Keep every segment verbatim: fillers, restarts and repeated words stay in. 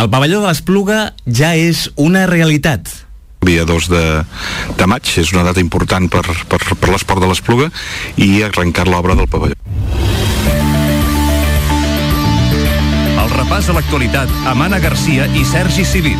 El pavelló de l'Espluga ja és una realitat. El dia dos de, de maig és una data important per, per, per l'esport de l'Espluga i arrencar l'obra del pavelló. El repàs a l'actualitat amb Anna Garcia i Sergi Civit.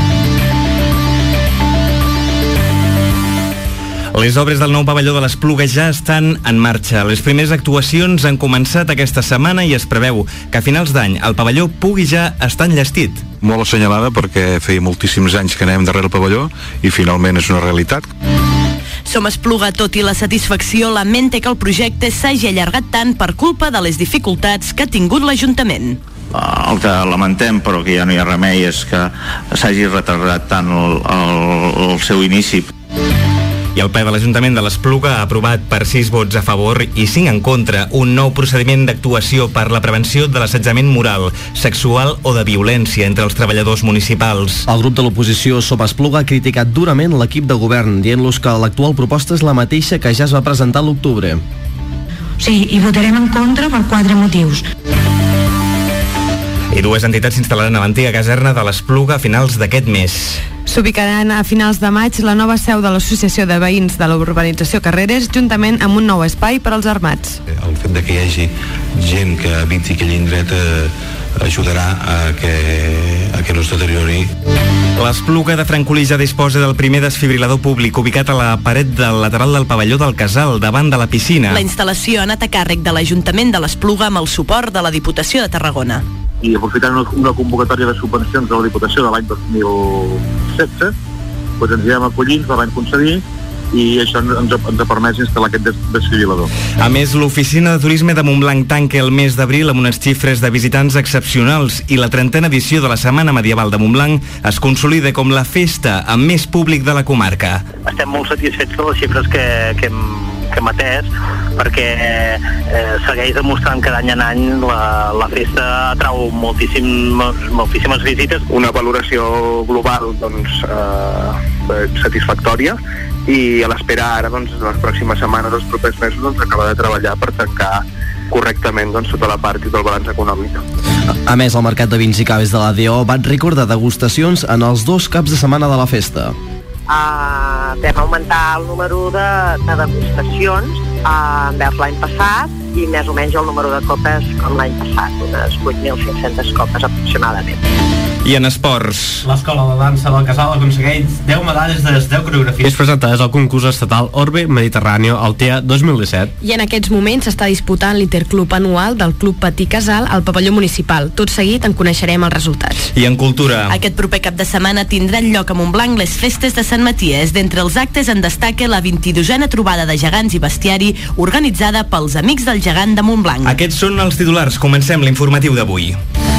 Les obres del nou pavelló de l'Espluga ja estan en marxa. Les primeres actuacions han començat aquesta setmana i es preveu que a finals d'any el pavelló pugui ja estar enllestit. Molt assenyalada perquè feia moltíssims anys que anem darrere el pavelló i finalment és una realitat. Som Espluga, tot i la satisfacció, lamenta que el projecte s'hagi allargat tant per culpa de les dificultats que ha tingut l'Ajuntament. El que lamentem, però que ja no hi ha remei, és que s'hagi retardat tant el, el, el seu inici. I el ple de l'Ajuntament de l'Espluga ha aprovat per sis vots a favor i cinc en contra un nou procediment d'actuació per la prevenció de l'assetjament moral, sexual o de violència entre els treballadors municipals. El grup de l'oposició Som Espluga ha criticat durament l'equip de govern, dient-los que l'actual proposta és la mateixa que ja es va presentar a l'octubre. Sí, i votarem en contra per quatre motius. I dues entitats s'instal·laran a l'antiga caserna de l'Espluga a finals d'aquest mes. S'ubicaran a finals de maig la nova seu de l'Associació de Veïns de l'Urbanització Carreres, juntament amb un nou espai per als armats. El fet de que hi hagi gent que habiti aquell indret eh, ajudarà a que, a que no es deteriori. L'Espluga de Francolí ja disposa del primer desfibrilador públic ubicat a la paret del lateral del pavelló del Casal, davant de la piscina. La instal·lació ha anat a càrrec de l'Ajuntament de l'Espluga amb el suport de la Diputació de Tarragona. I aprofitant una convocatòria de subvencions de la Diputació de l'any dos mil setze, doncs ens hi hem acollit, ens la vam concedir i això ens ha, ens ha permès instal·lar aquest des desfibrilador. A més, l'Oficina de Turisme de Montblanc tanca el mes d'abril amb unes xifres de visitants excepcionals i la trentena edició de la Setmana Medieval de Montblanc es consolida com la festa amb més públic de la comarca. Estem molt satisfets de les xifres que, que hem que hem atès, perquè eh, segueix demostrant que d'any en any la, la festa atrau moltíssimes, moltíssimes visites. Una valoració global doncs, eh, satisfactòria i a l'espera ara, doncs, les pròximes setmanes, els propers mesos, doncs, acabar de treballar per tancar correctament doncs, tota la part del balanç econòmic. A més, el Mercat de Vins i Caves de l'A D O va recordar degustacions en els dos caps de setmana de la festa. Uh, vam augmentar el número de, de degustacions uh, envers l'any passat i més o menys el número de copes com l'any passat, unes vuit mil cinc-centes copes aproximadament. I en esports, l'Escola de Dansa del Casal aconsegueix deu medalles de les deu coreografies presentades al concurs estatal Orbe Mediterráneo Altea dos mil disset. I en aquests moments s'està disputant l'Interclub anual del Club Patí Casal al pavelló municipal. Tot seguit en coneixerem els resultats. I en cultura, aquest proper cap de setmana tindran lloc a Montblanc les festes de Sant Maties. D'entre els actes en destaca la vint-i-dosena trobada de gegants i bestiari organitzada pels Amics del Gegant de Montblanc. Aquests són els titulars. Comencem l'informatiu d'avui.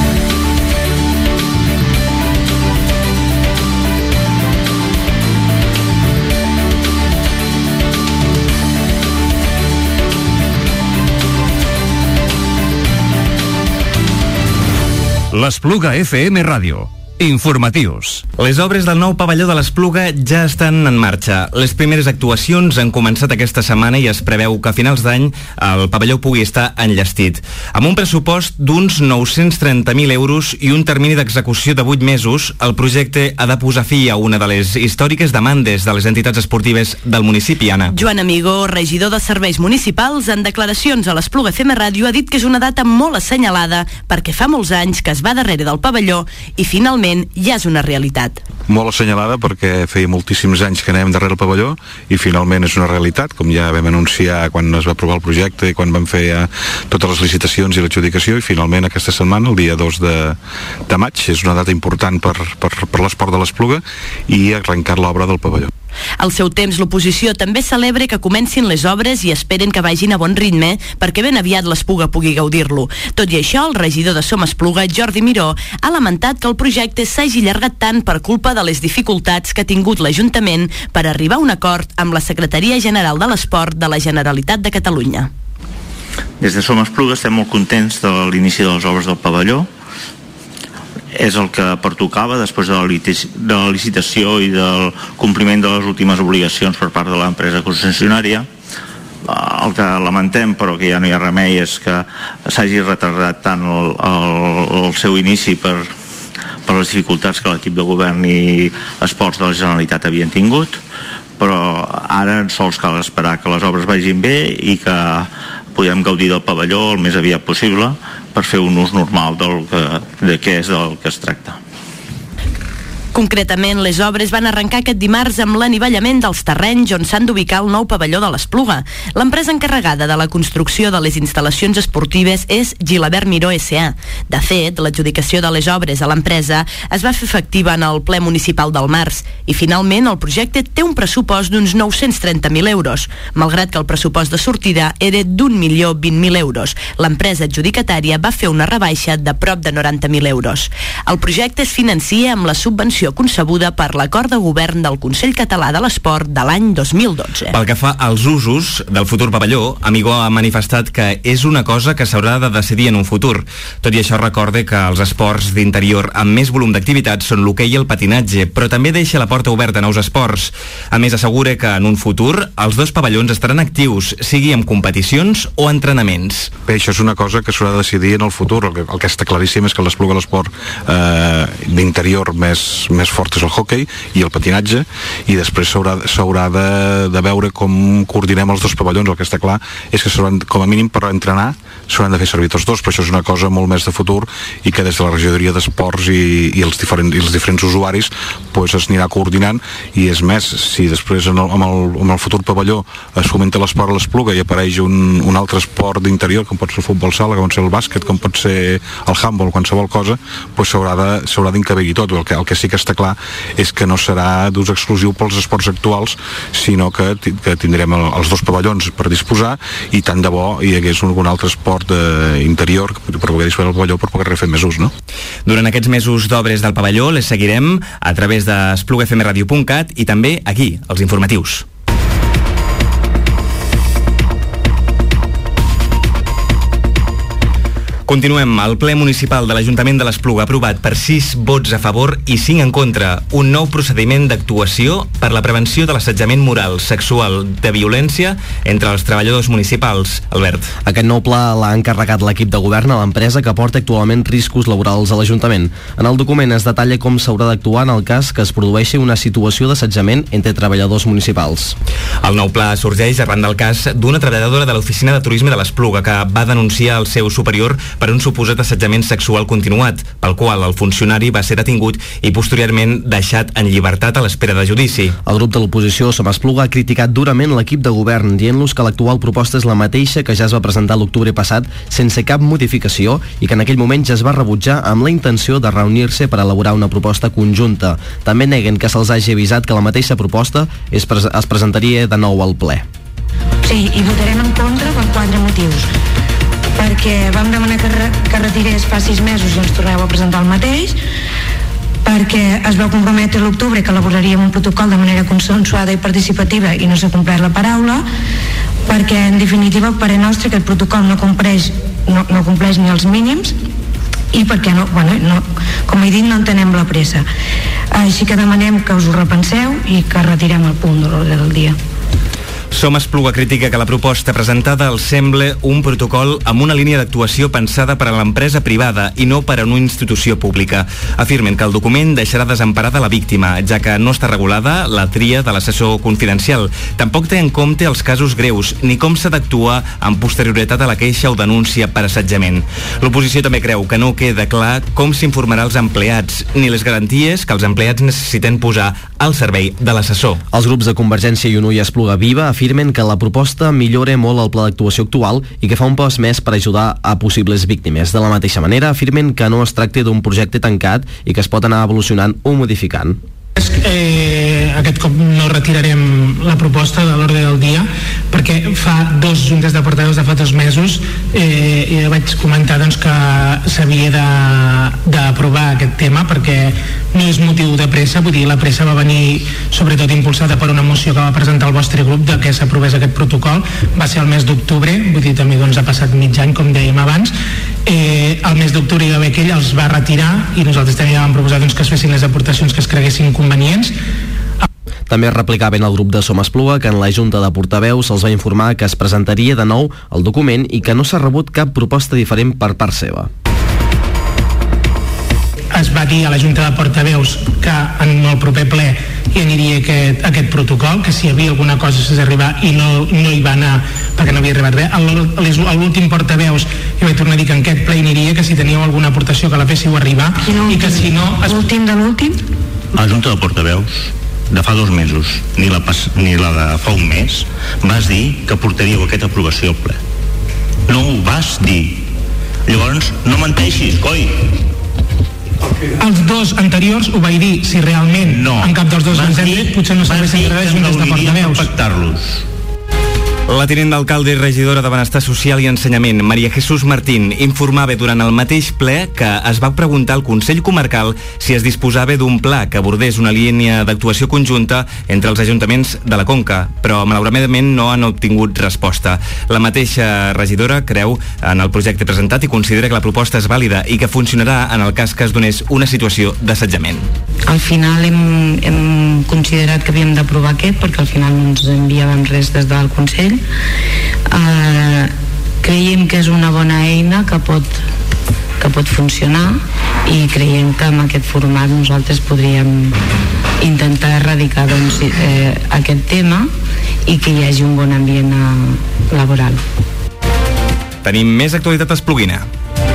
L'Espluga F M Ràdio. Informatius. Les obres del nou pavelló de l'Espluga ja estan en marxa. Les primeres actuacions han començat aquesta setmana i es preveu que a finals d'any el pavelló pugui estar enllestit. Amb un pressupost d'uns nou-cents trenta mil euros i un termini d'execució de vuit mesos, el projecte ha de posar fi a una de les històriques demandes de les entitats esportives del municipi, Anna. Joan Amigó, regidor de Serveis Municipals, en declaracions a l'Espluga F M Ràdio, ha dit que és una data molt assenyalada perquè fa molts anys que es va darrere del pavelló i finalment ja és una realitat. Molt assenyalada perquè feia moltíssims anys que anem darrere el pavelló i finalment és una realitat, com ja vam anunciar quan es va aprovar el projecte i quan vam fer ja totes les licitacions i l'adjudicació, i finalment aquesta setmana, el dia dos de, de maig, és una data important per, per, per l'esport de l'Espluga i arrencar l'obra del pavelló. Al seu temps, l'oposició també celebra que comencin les obres i esperen que vagin a bon ritme perquè ben aviat l'Espluga pugui gaudir-lo. Tot i això, el regidor de Som Espluga, Jordi Miró, ha lamentat que el projecte s'hagi allargat tant per culpa de les dificultats que ha tingut l'Ajuntament per arribar a un acord amb la Secretaria General de l'Esport de la Generalitat de Catalunya. Des de Som Espluga estem molt contents de l'inici de les obres del pavelló. És el que pertocava després de la, de la licitació i del compliment de les últimes obligacions per part de l'empresa concessionària. El que lamentem, però que ja no hi ha remei, és que s'hagi retardat tant el, el, el seu inici per, per les dificultats que l'equip de govern i esports de la Generalitat havien tingut, però ara sols cal esperar que les obres vagin bé i que podem gaudir del pavelló el més aviat possible per fer un ús normal del que, de què és del que es tracta. Concretament, les obres van arrencar aquest dimarts amb l'anivellament dels terrenys on s'han d'ubicar el nou pavelló de l'Espluga. L'empresa encarregada de la construcció de les instal·lacions esportives és Gilabert Miró S A. De fet, l'adjudicació de les obres a l'empresa es va fer efectiva en el ple municipal del març i finalment el projecte té un pressupost d'uns nou-cents trenta mil euros, malgrat que el pressupost de sortida era d'un milió vint mil euros. L'empresa adjudicatària va fer una rebaixa de prop de noranta mil euros. El projecte es financia amb la subvenció concebuda per l'acord de govern del Consell Català de l'Esport de l'any dos mil dotze. Pel que fa als usos del futur pavelló, Amigó ha manifestat que és una cosa que s'haurà de decidir en un futur. Tot i això, recorde que els esports d'interior amb més volum d'activitats són l'hoquei i el patinatge, però també deixa la porta oberta a nous esports. A més, assegura que en un futur els dos pavellons estaran actius, sigui en competicions o entrenaments. Bé, això és una cosa que s'haurà de decidir en el futur. El que, el que està claríssim és que l'Espluga de l'esport eh, d'interior més més fort és el hoquei i el patinatge, i després s'haurà s'haurà de, de veure com coordinem els dos pavellons. El que està clar és que s'hauran, com a mínim per entrenar, s'hauran de fer servir tots dos, però això és una cosa molt més de futur i que des de la regidoria d'esports i, i, els diferents, i els diferents usuaris pues, es anirà coordinant. I és més, si després en el, amb, el, amb el futur pavelló es fomenta l'esport a l'Espluga i apareix un, un altre esport d'interior, com pot ser el futbol sala, com pot ser el bàsquet, com pot ser el handball, qualsevol cosa, pues s'haurà de, s'haurà d'encabir tot. El que, el que sí que està clar és que no serà d'ús exclusiu pels esports actuals, sinó que, que tindrem el, els dos pavellons per disposar, i tant de bo hi hagués un, un altre esport eh, interior per poder disposar del pavelló per poder fer més ús, no? Durant aquests mesos d'obres del pavelló les seguirem a través de espluga f m radio punt cat i també aquí, als informatius. Continuem. El ple municipal de l'Ajuntament de l'Espluga ha aprovat per sis vots a favor i cinc en contra un nou procediment d'actuació per la prevenció de l'assetjament moral, sexual, de violència entre els treballadors municipals. Albert. Aquest nou pla l'ha encarregat l'equip de govern a l'empresa que porta actualment riscos laborals a l'Ajuntament. En el document es detalla com s'haurà d'actuar en el cas que es produeixi una situació d'assetjament entre treballadors municipals. El nou pla sorgeix arran del cas d'una treballadora de l'Oficina de Turisme de l'Espluga que va denunciar al seu superior per un suposat assetjament sexual continuat, pel qual el funcionari va ser detingut i posteriorment deixat en llibertat a l'espera de judici. El grup de l'oposició Som Espluga ha criticat durament l'equip de govern, dient-los que l'actual proposta és la mateixa que ja es va presentar l'octubre passat sense cap modificació i que en aquell moment ja es va rebutjar amb la intenció de reunir-se per elaborar una proposta conjunta. També neguen que se'ls hagi avisat que la mateixa proposta es, pres es presentaria de nou al ple. Sí, i votarem en contra per quatre motius. Perquè vam demanar que, re que retirés fa sis mesos i ens torneu a presentar el mateix, perquè es va comprometre a l'octubre que elaboraríem un protocol de manera consensuada i participativa i no s'ha complert la paraula, perquè en definitiva per a nostre aquest protocol no compleix, no, no compleix ni els mínims i perquè no, bueno, no, com he dit, no entenem la pressa. Així que demanem que us ho repenseu i que retirem el punt de l'ordre del dia. Som Espluga critica que la proposta presentada els sembla un protocol amb una línia d'actuació pensada per a l'empresa privada i no per a una institució pública. Afirmen que el document deixarà desemparada la víctima, ja que no està regulada la tria de l'assessor confidencial. Tampoc té en compte els casos greus, ni com s'ha d'actuar amb posterioritat a la queixa o denúncia per assetjament. L'oposició també creu que no queda clar com s'informarà els empleats, ni les garanties que els empleats necessiten posar al servei de l'assessor. Els grups de Convergència i Unió i Espluga Viva afirmen que la proposta millora molt el pla d'actuació actual i que fa un pas més per ajudar a possibles víctimes. De la mateixa manera, afirmen que no es tracta d'un projecte tancat i que es pot anar evolucionant o modificant. Eh, aquest cop no retirarem la proposta de l'ordre del dia perquè fa dos juntes de portaveus de fa dos mesos eh, i vaig comentar doncs, que s'havia d'aprovar aquest tema perquè no és motiu de pressa, vull dir, la pressa va venir sobretot impulsada per una moció que va presentar el vostre grup de que s'aprovés aquest protocol, va ser el mes d'octubre, vull dir, també doncs, ha passat mig any com dèiem abans. Eh, el mes d'octubre hi va haver que ell els va retirar i nosaltres també vam proposar doncs, que es fessin les aportacions que es creguessin convenients. També replicaven el grup de Som Espluga que en la Junta de Portaveus se'ls va informar que es presentaria de nou el document i que no s'ha rebut cap proposta diferent per part seva. es va dir a la Junta de Portaveus que en el proper ple hi aniria aquest, aquest protocol, que si hi havia alguna cosa s'ha d'arribar i no, no hi va anar perquè no havia arribat res. A l'últim portaveus hi vaig tornar a dir que en aquest ple hi aniria, que si teníeu alguna aportació que la féssiu arribar i que si no... Es... L'últim de l'últim? A la Junta de Portaveus de fa dos mesos, ni la, pas, ni la de fa un mes, vas dir que portaríeu aquesta aprovació al ple. No ho vas dir. Llavors, no menteixis, coi. Els dos anteriors ho vaig dir, si realment no, en cap dels dos ens hem dit, potser no serveixen de res juntes de portaveus. Pactar-los. La tinent d'alcalde i regidora de Benestar Social i Ensenyament, Maria Jesús Martín, informava durant el mateix ple que es va preguntar al Consell Comarcal si es disposava d'un pla que abordés una línia d'actuació conjunta entre els ajuntaments de la Conca, però malauradament no han obtingut resposta. La mateixa regidora creu en el projecte presentat i considera que la proposta és vàlida i que funcionarà en el cas que es donés una situació d'assetjament. Al final hem, hem considerat que havíem d'aprovar aquest perquè al final no ens enviàvem res des del Consell. Uh, creiem que és una bona eina que pot, que pot funcionar i creiem que amb aquest format nosaltres podríem intentar erradicar doncs, eh, aquest tema i que hi hagi un bon ambient uh, laboral. Tenim més actualitat espluguina.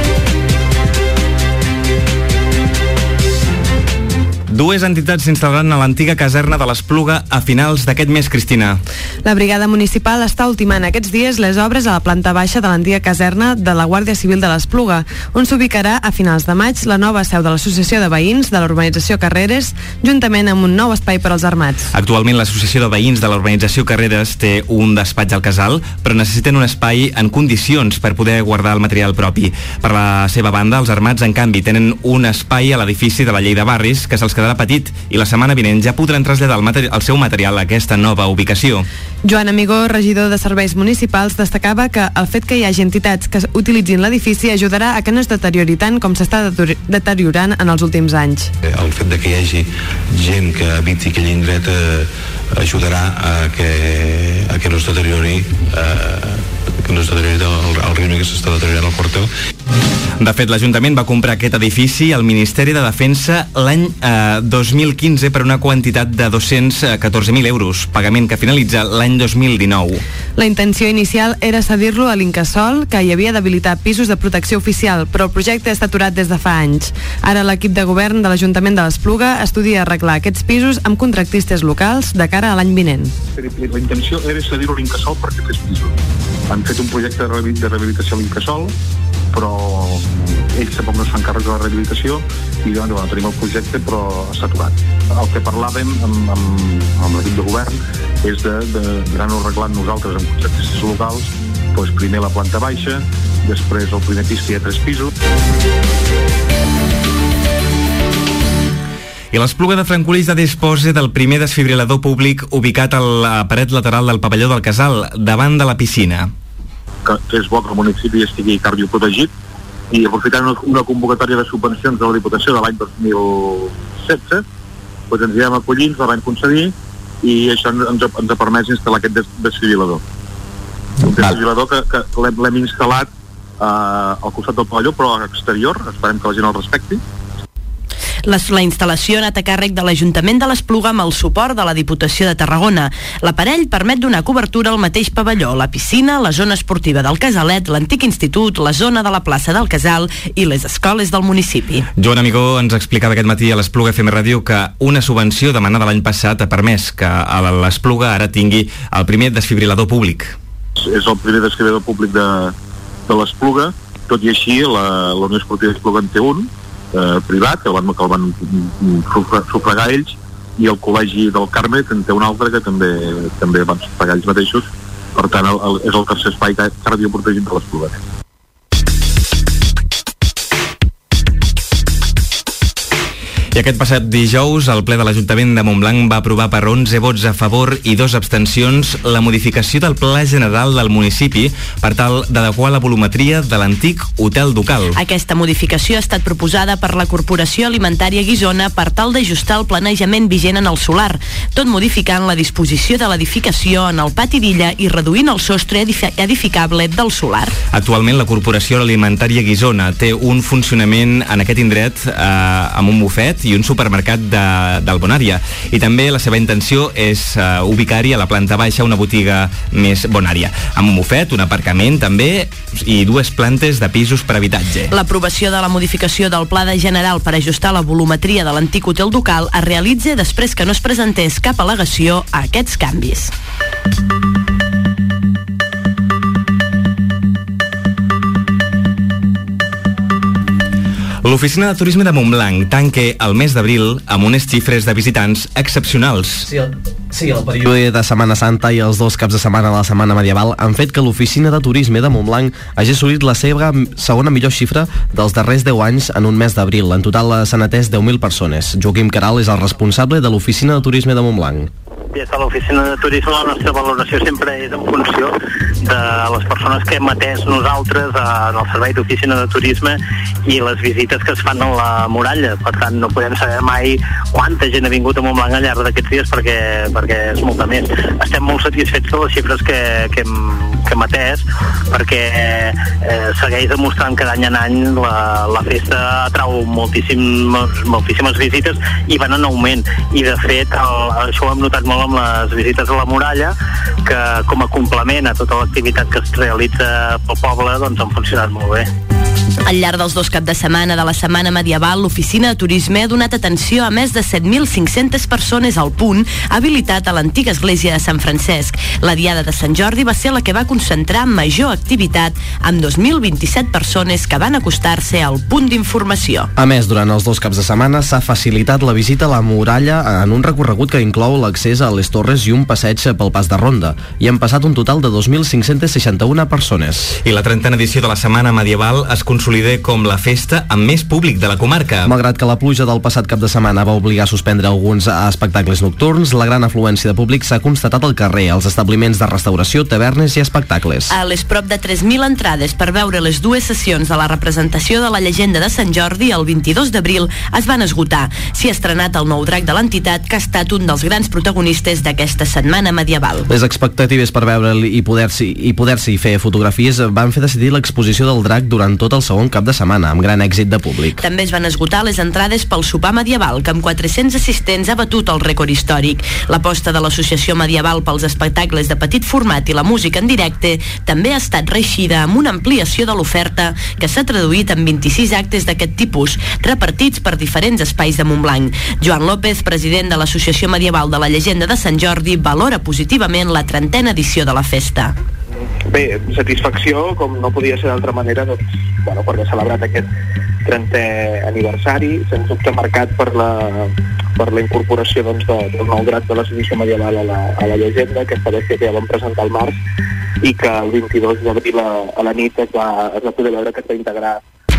Dues entitats s'instal·laran a l'antiga caserna de l'Espluga a finals d'aquest mes, Cristina. La brigada municipal està ultimant aquests dies les obres a la planta baixa de l'antiga caserna de la Guàrdia Civil de l'Espluga, on s'ubicarà a finals de maig la nova seu de l'Associació de Veïns de l'Urbanització Carreres, juntament amb un nou espai per als armats. Actualment l'Associació de Veïns de l'Urbanització Carreres té un despatx al casal, però necessiten un espai en condicions per poder guardar el material propi. Per la seva banda, els armats, en canvi, tenen un espai a l'edifici de la Llei de Barris que se'ls quedarà petit i la setmana vinent ja podran traslladar el, materi- el seu material a aquesta nova ubicació. Joan Amigó, regidor de Serveis Municipals, destacava que el fet que hi hagi entitats que utilitzin l'edifici ajudarà a que no es deteriori tant com s'està deteriorant en els últims anys. El fet de que hi hagi gent que habiti aquell indret eh, ajudarà a que, a que no es deteriori eh, que no es deteriori el, el ritme que s'està deteriorant al quartel. De fet, l'Ajuntament va comprar aquest edifici al Ministeri de Defensa l'any eh, dos mil quinze per una quantitat de dos-cents catorze mil euros, pagament que finalitza l'any dos mil dinou. La intenció inicial era cedir-lo a l'Incasòl, que hi havia d'habilitar pisos de protecció oficial, però el projecte està aturat des de fa anys. Ara l'equip de govern de l'Ajuntament de l'Espluga estudia arreglar aquests pisos amb contractistes locals de cara a l'any vinent. La intenció era cedir-ho a l'Incasòl perquè fes pisos. Han fet un projecte de rehabilitació a l'Incasòl, però ells tampoc no es fan càrrec de la rehabilitació i doncs, bueno, tenim el projecte però està aturat. El que parlàvem amb, amb, amb l'equip de govern és de, de, d'anar-ho arreglant nosaltres amb contractistes locals, doncs primer la planta baixa, després el primer pis que hi ha tres pisos. I l'Espluga de Francolí ja disposa del primer desfibrilador públic ubicat a la paret lateral del pavelló del Casal, davant de la piscina. Que, que és bo que el municipi estigui cardioprotegit i aprofitant una, una convocatòria de subvencions de la Diputació de l'any dos mil setze, doncs ens hi vam acollir, ens la van concedir i això ens, ens ha permès instal·lar aquest des, desfibrilador. Un desfibrilador que, que l'hem, l'hem instal·lat eh, al costat del pavelló, però a exterior, esperem que la gent el respecti. La, la instal·lació ha anat a càrrec de l'Ajuntament de l'Espluga amb el suport de la Diputació de Tarragona. L'aparell permet donar cobertura al mateix pavelló, la piscina, la zona esportiva del Casalet, l'antic institut, la zona de la plaça del Casal i les escoles del municipi. Joan Amigó ens explicava aquest matí a l'Espluga F M Ràdio que una subvenció demanada l'any passat ha permès que l'Espluga ara tingui el primer desfibrilador públic. És el primer desfibrilador públic de, de l'Espluga, tot i així la, la Unió Esportiva d'Espluga en té un, Eh, privat, que el van, que el van sufragar ells, i el Col·legi del Carme que en té un altre que també també van sufragar ells mateixos. Per tant, el, el, és el tercer espai cardioprotegit de l'Espluga. I aquest passat dijous, el ple de l'Ajuntament de Montblanc va aprovar per onze vots a favor i dos abstencions la modificació del Pla General del municipi per tal d'adequar la volumetria de l'antic Hotel Ducal. Aquesta modificació ha estat proposada per la Corporació Alimentària Guissona per tal d'ajustar el planejament vigent en el solar, tot modificant la disposició de l'edificació en el pati d'illa i reduint el sostre edificable del solar. Actualment, la Corporació Alimentària Guissona té un funcionament en aquest indret eh, amb un bufet i un supermercat de, del Bonària. I també la seva intenció és uh, ubicar-hi a la planta baixa una botiga més Bonària, amb un bufet, un aparcament també i dues plantes de pisos per habitatge. L'aprovació de la modificació del Pla de General per ajustar la volumetria de l'antic Hotel Ducal es realitza després que no es presentés cap al·legació a aquests canvis. L'Oficina de Turisme de Montblanc tanca el mes d'abril amb unes xifres de visitants excepcionals. Sí, el, sí, el període de Setmana Santa i els dos caps de setmana de la Setmana Medieval han fet que l'Oficina de Turisme de Montblanc hagi assolit la seva segona millor xifra dels darrers deu anys en un mes d'abril. En total s'han atès deu mil persones. Joaquim Caral és el responsable de l'Oficina de Turisme de Montblanc. Des de l'oficina de turisme la nostra valoració sempre és en funció de les persones que hem atès nosaltres en el servei d'oficina de turisme i les visites que es fan a la muralla. Per tant, no podem saber mai quanta gent ha vingut a Montblanc al llarg d'aquests dies perquè, perquè és molta més. Estem molt satisfets de les xifres que, que, hem, que hem atès perquè eh, segueix demostrant que d'any en any la, la festa atrau moltíssimes, moltíssimes visites i van en augment. I de fet, el, això ho hem notat molt amb les visites a la muralla, que com a complement a tota l'activitat que es realitza pel poble, doncs han funcionat molt bé. Al llarg dels dos caps de setmana de la Setmana Medieval, l'Oficina de Turisme ha donat atenció a més de set mil cinc-centes persones al punt habilitat a l'antiga església de Sant Francesc. La Diada de Sant Jordi va ser la que va concentrar major activitat, amb dos mil vint-i-set persones que van acostar-se al punt d'informació. A més, durant els dos caps de setmana s'ha facilitat la visita a la muralla en un recorregut que inclou l'accés a les torres i un passeig pel pas de ronda. Hi han passat un total de dos mil cinc-cents seixanta-u persones. I la trentena edició de la Setmana Medieval es consolida com la festa amb més públic de la comarca. Malgrat que la pluja del passat cap de setmana va obligar a suspendre alguns espectacles nocturns, la gran afluència de públic s'ha constatat al carrer, als establiments de restauració, tavernes i espectacles. A les prop de tres mil entrades per veure les dues sessions de la representació de la llegenda de Sant Jordi el vint-i-dos d'abril es van esgotar. S'hi ha estrenat el nou drac de l'entitat, que ha estat un dels grans protagonistes d'aquesta Setmana Medieval. Les expectatives per veure'l i poder-s'hi i poder-s'hi fer fotografies van fer decidir l'exposició del drac durant tot el segon cap de setmana, amb gran èxit de públic. També es van esgotar les entrades pel sopar medieval, que amb quatre-cents assistents ha batut el rècord històric. L'aposta de l'Associació Medieval pels espectacles de petit format i la música en directe també ha estat reeixida amb una ampliació de l'oferta que s'ha traduït en vint-i-sis actes d'aquest tipus, repartits per diferents espais de Montblanc. Joan López, president de l'Associació Medieval de la Llegenda de Sant Jordi, valora positivament la trentena edició de la festa. Bé, satisfacció, com no podia ser d'altra manera, doncs, bueno, perquè ha celebrat aquest trentè aniversari, sens dubte marcat per la, per la incorporació doncs, de, del nou drac de l'Associació Medieval a la, a la llegenda, aquesta bèstia que ja vam presentar al març i que el vint-i-dos d'abril a, a la nit es va, es va poder veure que es va integrar.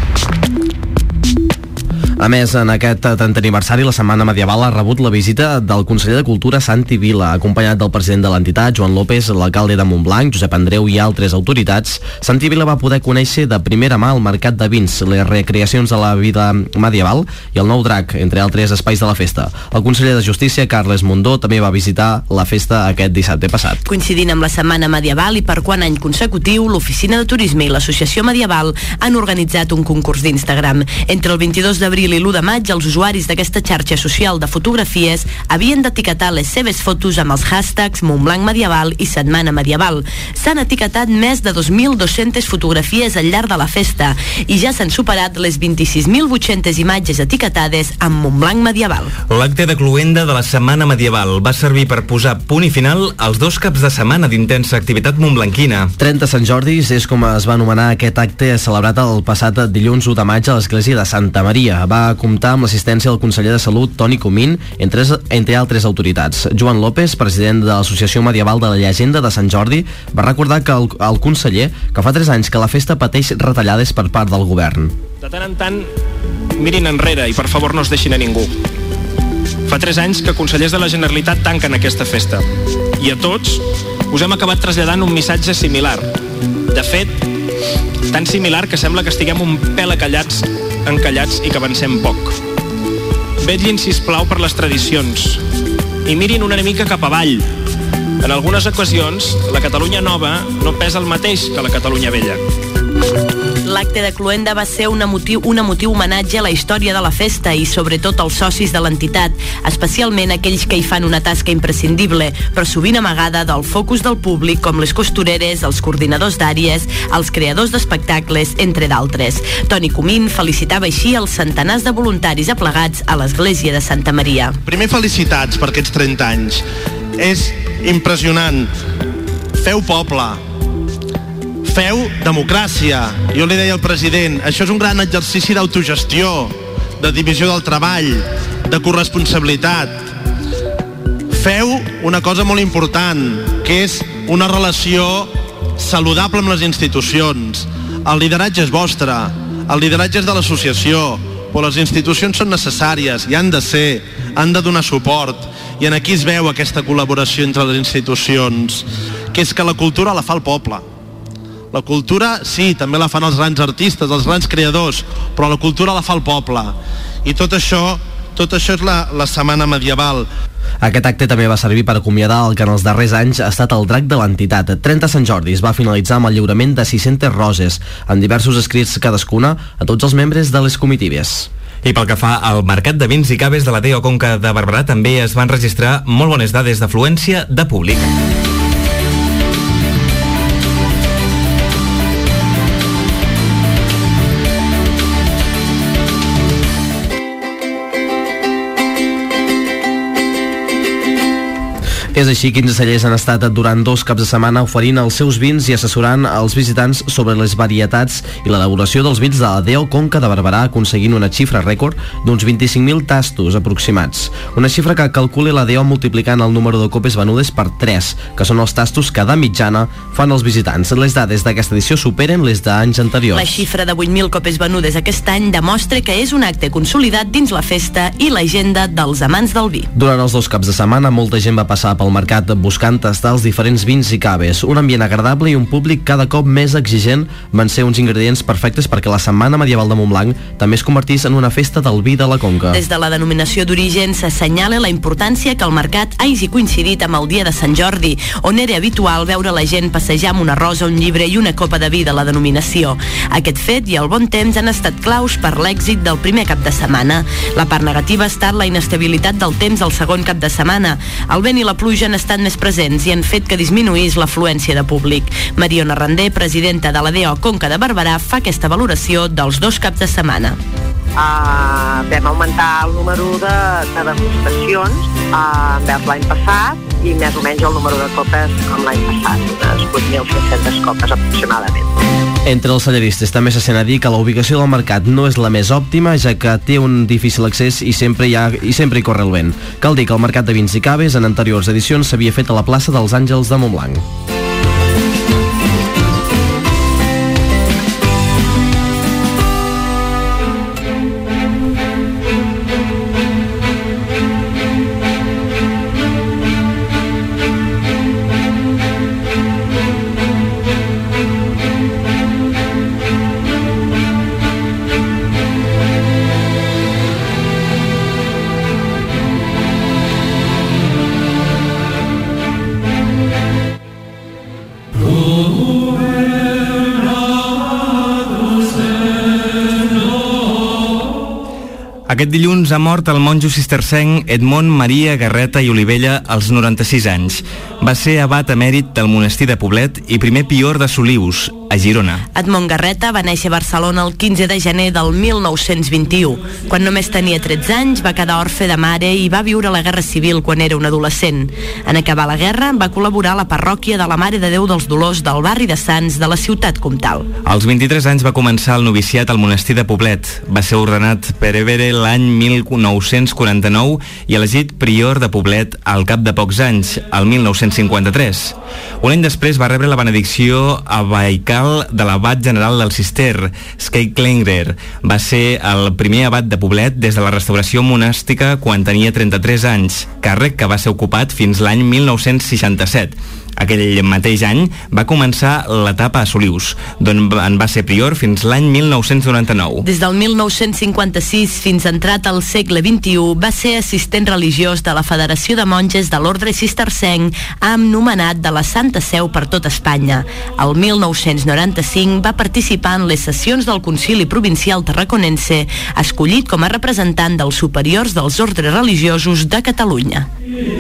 A més, en aquest trentè aniversari, la Setmana Medieval ha rebut la visita del conseller de Cultura Santi Vila, acompanyat del president de l'entitat, Joan López, l'alcalde de Montblanc, Josep Andreu i altres autoritats. Santi Vila va poder conèixer de primera mà el mercat de vins, les recreacions de la vida medieval i el nou drac, entre altres espais de la festa. El conseller de Justícia, Carles Mundó, també va visitar la festa aquest dissabte passat. Coincidint amb la Setmana Medieval i per quant any consecutiu, l'Oficina de Turisme i l'Associació Medieval han organitzat un concurs d'Instagram. Entre el vint-i-dos d'abril i l'u de maig, els usuaris d'aquesta xarxa social de fotografies havien d'etiquetar les seves fotos amb els hashtags Montblanc Medieval i Setmana Medieval. S'han etiquetat més de dos mil dos-centes fotografies al llarg de la festa i ja s'han superat les vint-i-sis mil vuit-centes imatges etiquetades amb Montblanc Medieval. L'acte de cloenda de la Setmana Medieval va servir per posar punt i final als dos caps de setmana d'intensa activitat montblanquina. trenta Sant Jordis és com es va anomenar aquest acte celebrat el passat dilluns u de maig a l'església de Santa Maria. Va Va comptar amb l'assistència del conseller de Salut, Toni Comín, entre, entre altres autoritats. Joan López, president de l'Associació Medieval de la Llegenda de Sant Jordi, va recordar que el, el conseller que fa tres anys que la festa pateix retallades per part del govern. De tant en tant mirin enrere i per favor no es deixin a ningú. Fa tres anys que consellers de la Generalitat tanquen aquesta festa i a tots us hem acabat traslladant un missatge similar. De fet, tan similar que sembla que estiguem un pèl acallats, encallats i que avancem poc. Vetllin, sisplau, per les tradicions i mirin una mica cap avall. En algunes ocasions, la Catalunya nova no pesa el mateix que la Catalunya vella. L'acte de Cluenda va ser un emotiu, un emotiu homenatge a la història de la festa i sobretot als socis de l'entitat, especialment aquells que hi fan una tasca imprescindible, però sovint amagada del focus del públic, com les costureres, els coordinadors d'àrees, els creadors d'espectacles, entre d'altres. Toni Comín felicitava així els centenars de voluntaris aplegats a l'església de Santa Maria. Primer, felicitats per aquests trenta anys. És impressionant. Feu poble. Feu democràcia. Jo li deia al president, això és un gran exercici d'autogestió, de divisió del treball, de corresponsabilitat. Feu una cosa molt important, que és una relació saludable amb les institucions. El lideratge és vostre, el lideratge és de l'associació, però les institucions són necessàries i han de ser, han de donar suport, i en aquí es veu aquesta col·laboració entre les institucions, que és que la cultura la fa el poble. La cultura, sí, també la fan els grans artistes, els grans creadors, però la cultura la fa el poble. I tot això, tot això és la, la setmana medieval. Aquest acte també va servir per acomiadar el que en els darrers anys ha estat el drac de l'entitat. trenta Sant Jordi es va finalitzar amb el lliurament de sis-centes roses, amb diversos escrits cadascuna a tots els membres de les comitives. I pel que fa al mercat de vins i caves de la D E O Conca de Barberà, també es van registrar molt bones dades d'afluència de públic. És així, quinze cellers han estat durant dos caps de setmana oferint els seus vins i assessorant els visitants sobre les varietats i l'elaboració dels vins de la D E O Conca de Barberà, aconseguint una xifra rècord d'uns vint-i-cinc mil tastos aproximats. Una xifra que calcula la D E O multiplicant el número de copes venudes per tres, que són els tastos que de mitjana fan els visitants. Les dades d'aquesta edició superen les d'anys anteriors. La xifra de vuit mil copes venudes aquest any demostra que és un acte consolidat dins la festa i l'agenda dels amants del vi. Durant els dos caps de setmana, molta gent va passar pel mercat buscant tastar els diferents vins i caves. Un ambient agradable i un públic cada cop més exigent van ser uns ingredients perfectes perquè la Setmana Medieval de Montblanc també es convertís en una festa del vi de la Conca. Des de la denominació d'origen s'assenyala la importància que el mercat hagi coincidit amb el dia de Sant Jordi, on era habitual veure la gent passejar amb una rosa, un llibre i una copa de vi de la denominació. Aquest fet i el bon temps han estat claus per l'èxit del primer cap de setmana. La part negativa ha estat la inestabilitat del temps al segon cap de setmana. El vent i la pluja han estat més presents i han fet que disminuís l'afluència de públic. Mariona Randé, presidenta de la D E O Conca de Barberà, fa aquesta valoració dels dos caps de setmana. Uh, vam augmentar el número de, de degustacions uh, envers l'any passat i més o menys el número de copes com l'any passat, unes vuit mil cinc-centes copes aproximadament. Entre els celleristes també se sent a dir que la ubicació del mercat no és la més òptima, ja que té un difícil accés i sempre hi, ha, i sempre hi corre el vent. Cal dir que el mercat de vins i caves en anteriors edicions s'havia fet a la plaça dels Àngels de Montblanc. Aquest dilluns ha mort el monjo cistercenc Edmond Maria Garreta i Olivella als noranta-sis anys. Va ser abat emèrit del monestir de Poblet i primer prior de Solius, a Girona. Edmond Garreta va néixer a Barcelona el quinze de gener del mil nou-cents vint-i-u. Quan només tenia tretze anys va quedar orfe de mare i va viure la Guerra Civil quan era un adolescent. En acabar la guerra va col·laborar a la parròquia de la Mare de Déu dels Dolors del barri de Sants de la ciutat comtal. Als vint-i-tres anys va començar el noviciat al monestir de Poblet. Va ser ordenat per Evere l'any mil nou-cents quaranta-nou i elegit prior de Poblet al cap de pocs anys, el mil nou-cents cinquanta-tres. Un any després va rebre la benedicció a Baicà filial de l'abat general del Cister, Skeiklenger. Va ser el primer abat de Poblet des de la restauració monàstica quan tenia trenta-tres anys, càrrec que va ser ocupat fins l'any mil nou-cents seixanta-set. Aquell mateix any va començar l'etapa a Solius, d'on en va ser prior fins l'any mil nou-cents noranta-nou. Des del mil nou-cents cinquanta-sis fins entrat al segle vint-i-u va ser assistent religiós de la Federació de Monges de l'Ordre Cistercenc, amb nomenat de la Santa Seu per tot Espanya. El mil nou-cents noranta-cinc va participar en les sessions del Concili Provincial Tarraconense, escollit com a representant dels superiors dels ordres religiosos de Catalunya.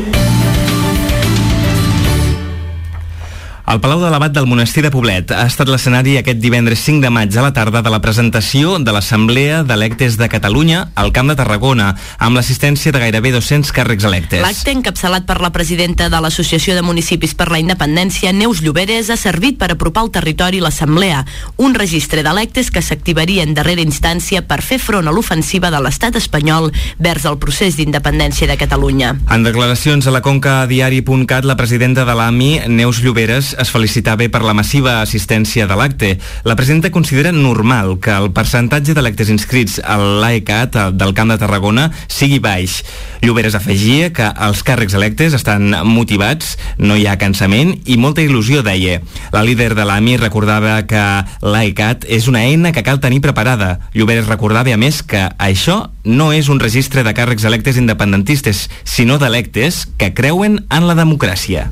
El Palau de l'Abat del Monestir de Poblet ha estat l'escenari aquest divendres cinc de maig a la tarda de la presentació de l'Assemblea d'Electes de Catalunya al Camp de Tarragona, amb l'assistència de gairebé dos-cents càrrecs electes. L'acte, encapçalat per la presidenta de l'Associació de Municipis per la Independència, Neus Lloberes, ha servit per apropar al territori l'Assemblea, un registre d'electes que s'activaria en darrera instància per fer front a l'ofensiva de l'estat espanyol vers el procés d'independència de Catalunya. En declaracions a la Conca Diari punt cat, la presidenta de l'A M I, Neus Lloberes, es felicitava per la massiva assistència de l'acte. La presidenta considera normal que el percentatge d'electes inscrits a l'AECAT del Camp de Tarragona sigui baix. Lloberes afegia que els càrrecs electes estan motivats, no hi ha cansament i molta il·lusió, deia. La líder de l'A M I recordava que l'AECAT és una eina que cal tenir preparada. Lloberes recordava, a més, que això no és un registre de càrrecs electes independentistes, sinó d'electes que creuen en la democràcia.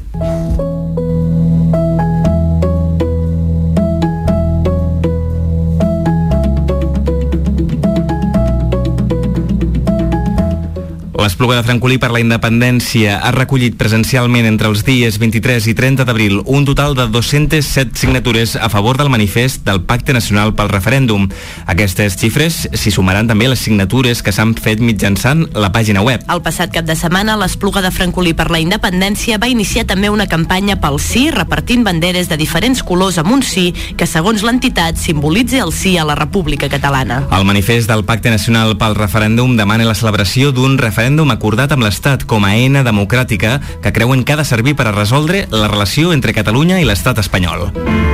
L'Espluga de Francolí per la Independència ha recollit presencialment entre els dies vint-i-tres i trenta d'abril un total de dos-centes set signatures a favor del manifest del Pacte Nacional pel Referèndum. Aquestes xifres s'hi sumaran també les signatures que s'han fet mitjançant la pàgina web. El passat cap de setmana, l'Espluga de Francolí per la Independència va iniciar també una campanya pel sí, repartint banderes de diferents colors amb un sí que, segons l'entitat, simbolitza el sí a la República Catalana. El manifest del Pacte Nacional pel Referèndum demana la celebració d'un referèndum acordat amb l'Estat com a eina democràtica que creuen que ha de servir per a resoldre la relació entre Catalunya i l'Estat espanyol.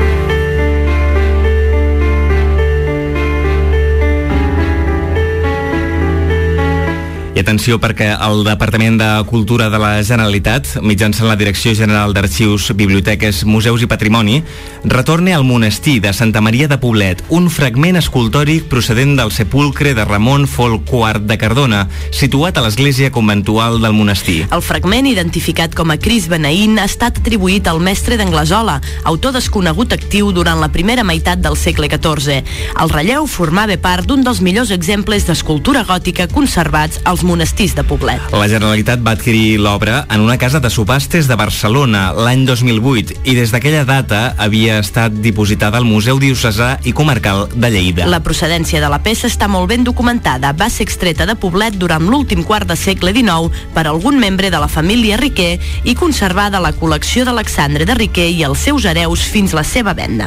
I atenció, perquè el Departament de Cultura de la Generalitat, mitjançant la Direcció General d'Arxius, Biblioteques, Museus i Patrimoni, retorna al monestir de Santa Maria de Poblet un fragment escultòric procedent del sepulcre de Ramon Folquart de Cardona, situat a l'església conventual del monestir. El fragment, identificat com a Cris Beneïn, ha estat atribuït al mestre d'Anglesola, autor desconegut actiu durant la primera meitat del segle catorze. El relleu formava part d'un dels millors exemples d'escultura gòtica conservats als monestirs de Poblet. La Generalitat va adquirir l'obra en una casa de subhastes de Barcelona l'any dos mil vuit i des d'aquella data havia estat dipositada al Museu Diocesà i Comarcal de Lleida. La procedència de la peça està molt ben documentada. Va ser extreta de Poblet durant l'últim quart de segle dinou per algun membre de la família Riquer i conservada a la col·lecció d'Alexandre de Riquer i els seus hereus fins la seva venda.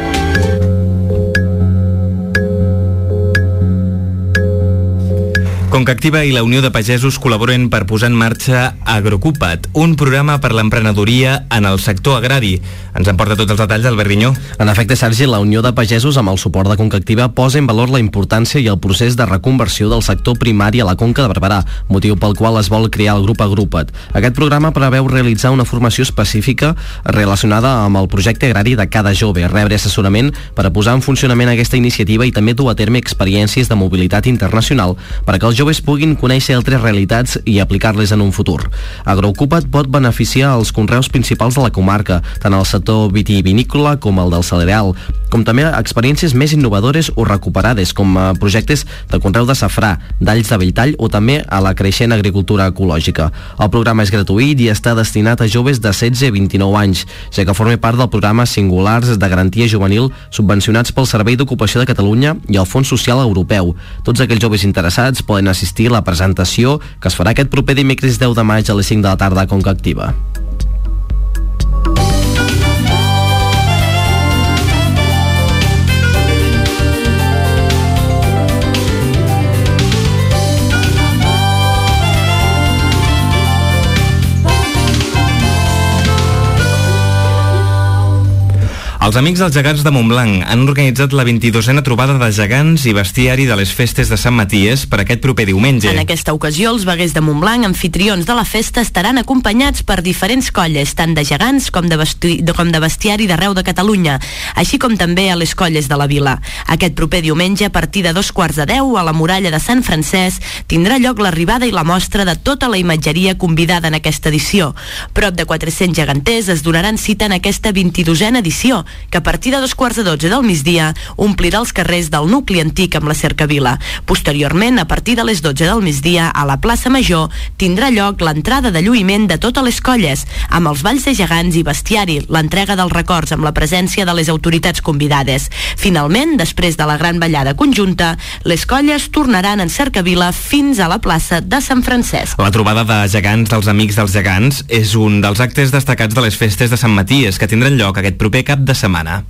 Concactiva i la Unió de Pagesos col·laboren per posar en marxa Agrocupa't, un programa per l'emprenedoria en el sector agrari. Ens en porta tots els detalls Albert Vinyó. En efecte, Sergi, la Unió de Pagesos, amb el suport de Concactiva, posa en valor la importància i el procés de reconversió del sector primari a la Conca de Barberà, motiu pel qual es vol crear el grup Agrocupa't. Aquest programa preveu realitzar una formació específica relacionada amb el projecte agrari de cada jove, rebre assessorament per a posar en funcionament aquesta iniciativa i també dur a terme experiències de mobilitat internacional per a que els joves puguin conèixer altres realitats i aplicar-les en un futur. Agrocupa't pot beneficiar els conreus principals de la comarca, tant el sector vitivinícola com el del cereal, com també experiències més innovadores o recuperades, com projectes de conreu de safrà, d'alls de Belltall o també a la creixent agricultura ecològica. El programa és gratuït i està destinat a joves de setze a vint-i-nou anys, ja que forma part del programa Singulars de Garantia Juvenil subvencionats pel Servei d'Ocupació de Catalunya i el Fons Social Europeu. Tots aquells joves interessats poden assistir a la presentació que es farà aquest proper dimecres deu de maig a les cinc de la tarda a Concactiva. Els Amics dels Gegants de Montblanc han organitzat la vint-i-dosena trobada de gegants i bestiari de les festes de Sant Maties per aquest proper diumenge. En aquesta ocasió, els veguers de Montblanc, anfitrions de la festa, estaran acompanyats per diferents colles, tant de gegants com de, besti com de bestiari d'arreu de Catalunya, així com també a les colles de la vila. Aquest proper diumenge, a partir de dos quarts de deu, a la muralla de Sant Francesc, tindrà lloc l'arribada i la mostra de tota la imatgeria convidada en aquesta edició. Prop de quatre-cents geganters es donaran cita en aquesta vint-i-dosena edició, que a partir de dos quarts de dotze del migdia omplirà els carrers del nucli antic amb la cercavila. Posteriorment, a partir de les dotze del migdia, a la plaça Major, tindrà lloc l'entrada de lluïment de totes les colles, amb els balls de gegants i bestiari, l'entrega dels records amb la presència de les autoritats convidades. Finalment, després de la gran ballada conjunta, les colles tornaran en cercavila fins a la plaça de Sant Francesc. La trobada de gegants dels Amics dels Gegants és un dels actes destacats de les festes de Sant Maties, que tindran lloc aquest proper cap de setmana.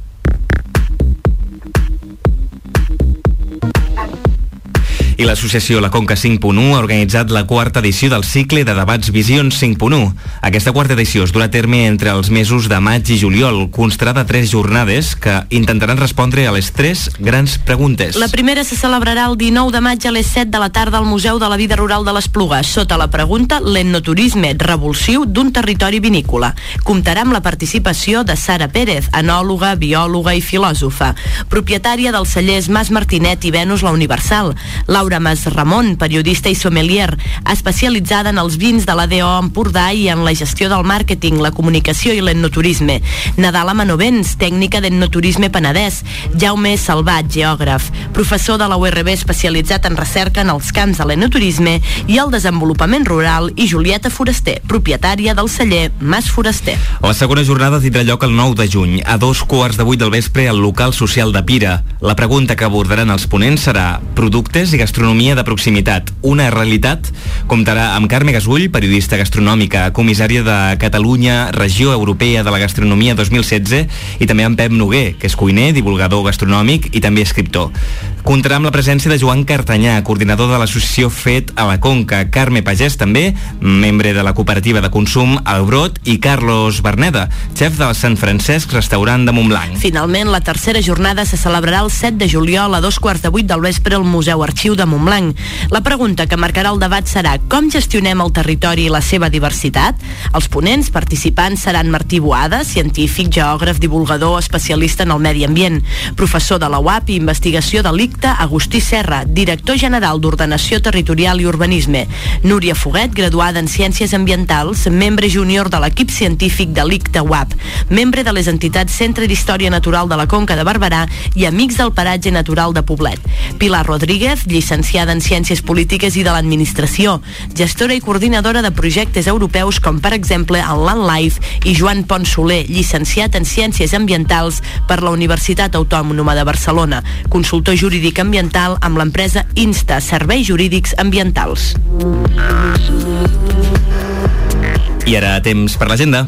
I l'associació La Conca cinc punt u ha organitzat la quarta edició del cicle de debats Visions cinc punt u. Aquesta quarta edició es durà a terme entre els mesos de maig i juliol. Constarà de tres jornades que intentaran respondre a les tres grans preguntes. La primera se celebrarà el dinou de maig a les set de la tarda al Museu de la Vida Rural de l'Espluga, sota la pregunta l'etnoturisme revulsiu d'un territori vinícola. Comptarà amb la participació de Sara Pérez, enòloga, biòloga i filòsofa, propietària dels cellers Mas Martinet i Venus la Universal. Laura Mas Ramon, periodista i sommelier, especialitzada en els vins de l'A D O Empordà i en la gestió del màrqueting, la comunicació i l'etnoturisme. Nadala Manovens, tècnica d'etnoturisme penedès. Jaume Salvat, geògraf, professor de la U R B especialitzat en recerca en els camps de l'etnoturisme i el desenvolupament rural, i Julieta Foraster, propietària del celler Mas Foraster. La segona jornada tindrà lloc el nou de juny, a dos quarts de vuit del vespre al local social de Pira. La pregunta que abordaran els ponents serà productes i gastronomia Gastronomia de proximitat, una realitat. Comptarà amb Carme Gasull, periodista gastronòmica, comissària de Catalunya, Regió Europea de la Gastronomia dos mil setze, i també amb Pep Noguer, que és cuiner, divulgador gastronòmic i també escriptor. Comptarà amb la presència de Joan Cartanyà, coordinador de l'associació Fet a la Conca, Carme Pagès també, membre de la cooperativa de consum El Brot, i Carlos Berneda, xef del Sant Francesc Restaurant de Montblanc. Finalment, la tercera jornada se celebrarà el set de juliol a dos quarts de vuit del vespre al Museu Arxiu de Montblanc. La pregunta que marcarà el debat serà: com gestionem el territori i la seva diversitat? Els ponents participants seran Martí Boada, científic, geògraf, divulgador, especialista en el medi ambient, professor de la U A P i investigació de l'I C T A, Agustí Serra, director general d'Ordenació Territorial i Urbanisme, Núria Foguet, graduada en Ciències Ambientals, membre júnior de l'equip científic de l'I C T A U A P, membre de les entitats Centre d'Història Natural de la Conca de Barberà i Amics del Paratge Natural de Poblet, Pilar Rodríguez, llicenciada en Ciències Polítiques i de l'Administració, gestora i coordinadora de projectes europeus com per exemple el Land Life, i Joan Pons Soler, llicenciat en Ciències Ambientals per la Universitat Autònoma de Barcelona, consultor jurídic ambiental amb l'empresa Insta, Serveis Jurídics Ambientals. I ara temps per l'agenda.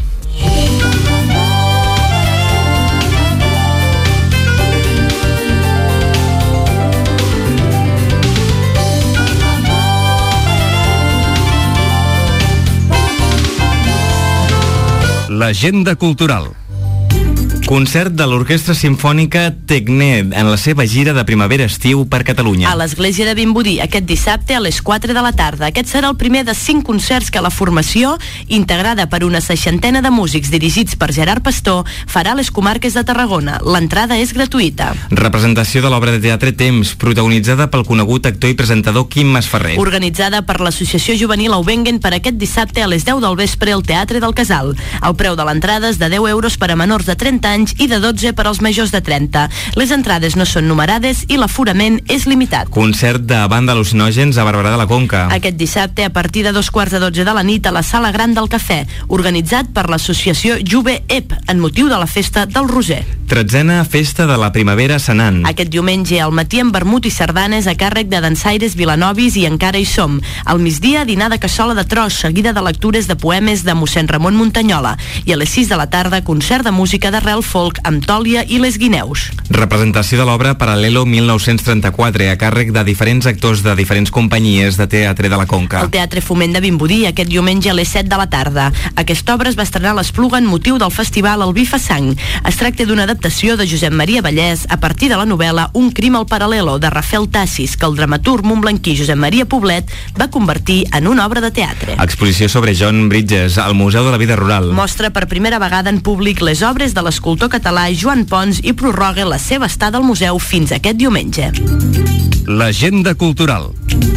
L'agenda cultural. Concert de l'Orquestra Simfònica Tecné en la seva gira de primavera-estiu per Catalunya. A l'Església de Vimbodí, aquest dissabte a les quatre de la tarda. Aquest serà el primer de cinc concerts que la formació, integrada per una seixantena de músics dirigits per Gerard Pastor, farà a les comarques de Tarragona. L'entrada és gratuïta. Representació de l'obra de teatre Temps, protagonitzada pel conegut actor i presentador Quim Masferrer. Organitzada per l'Associació Juvenil Aubengen per aquest dissabte a les deu del vespre al Teatre del Casal. El preu de l'entrada és de deu euros per a menors de trenta anys i de dotze per als majors de trenta. Les entrades no són numerades i l'aforament és limitat. Concert de banda al·lucinògens a Barberà de la Conca. Aquest dissabte a partir de dos quarts de dotze de la nit a la Sala Gran del Cafè, organitzat per l'associació Juve E P en motiu de la festa del Roser. Tretzena festa de la primavera a Senan. Aquest diumenge al matí amb vermut i sardanes a càrrec de dansaires vilanovis i Encara hi som. Al migdia dinar de cassola de tros, seguida de lectures de poemes de mossèn Ramon Muntanyola, i a les sis de la tarda concert de música d'arrel folk amb Tòlia i les Guineus. Representació de l'obra Paral·lelo mil nou-cents trenta-quatre a càrrec de diferents actors de diferents companyies de teatre de la Conca. El Teatre Foment de Vimbodí aquest diumenge a les set de la tarda. Aquesta obra es va estrenar a l'Espluga en motiu del festival El Vi fa sang. Es tracta d'una adaptació de Josep Maria Vallès a partir de la novel·la Un crim al paral·lelo de Rafael Tassis, que el dramaturg montblanquí Josep Maria Poblet va convertir en una obra de teatre. Exposició sobre John Bridges al Museu de la Vida Rural. Mostra per primera vegada en públic les obres de l'escultor català Joan Pons i prorroga la seva estada al museu fins aquest diumenge. L'agenda cultural.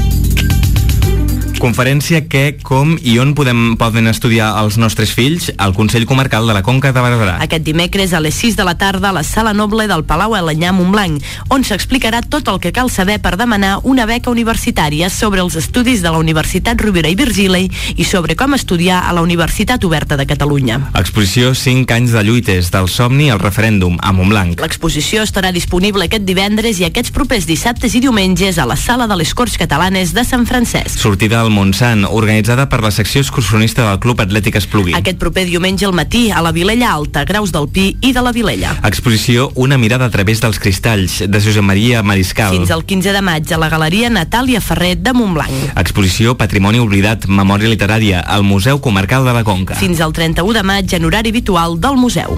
Conferència que, com i on podem, poden estudiar els nostres fills al Consell Comarcal de la Conca de Barberà. Aquest dimecres a les sis de la tarda a la Sala Noble del Palau Alenyà Montblanc, on s'explicarà tot el que cal saber per demanar una beca universitària sobre els estudis de la Universitat Rovira i Virgili i sobre com estudiar a la Universitat Oberta de Catalunya. Exposició cinc anys de lluites, del somni al referèndum, a Montblanc. L'exposició estarà disponible aquest divendres i aquests propers dissabtes i diumenges a la Sala de les Corts Catalanes de Sant Francesc. Sortida al Montsant, organitzada per la secció excursionista del Club Atlètic Esplugui. Aquest proper diumenge al matí a la Vilella Alta, Graus del Pi i de la Vilella. Exposició Una mirada a través dels cristalls, de Josep Maria Mariscal. Fins al quinze de maig a la Galeria Natàlia Ferrer de Montblanc. Exposició Patrimoni oblidat, memòria literària, al Museu Comarcal de la Conca. Fins al trenta-u de maig en horari habitual del museu.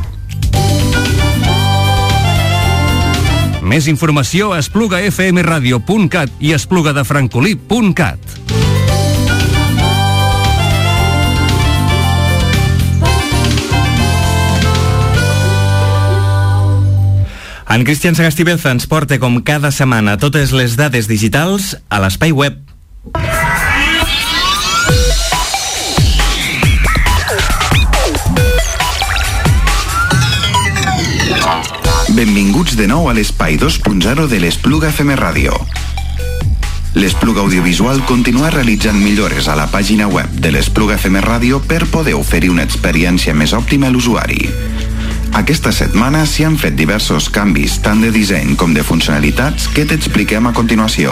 Més informació a espluga f m radio punt cat i espluga de francolí punt cat. En Cristian Sagastibelza ens porta com cada setmana totes les dades digitals a l'espai web. Benvinguts de nou a l'espai dos punt zero de l'Espluga F M Ràdio. L'Espluga Audiovisual continua realitzant millores a la pàgina web de l'Espluga F M Ràdio per poder oferir una experiència més òptima a l'usuari. Aquesta setmana s'hi han fet diversos canvis, tant de disseny com de funcionalitats, que t'expliquem a continuació.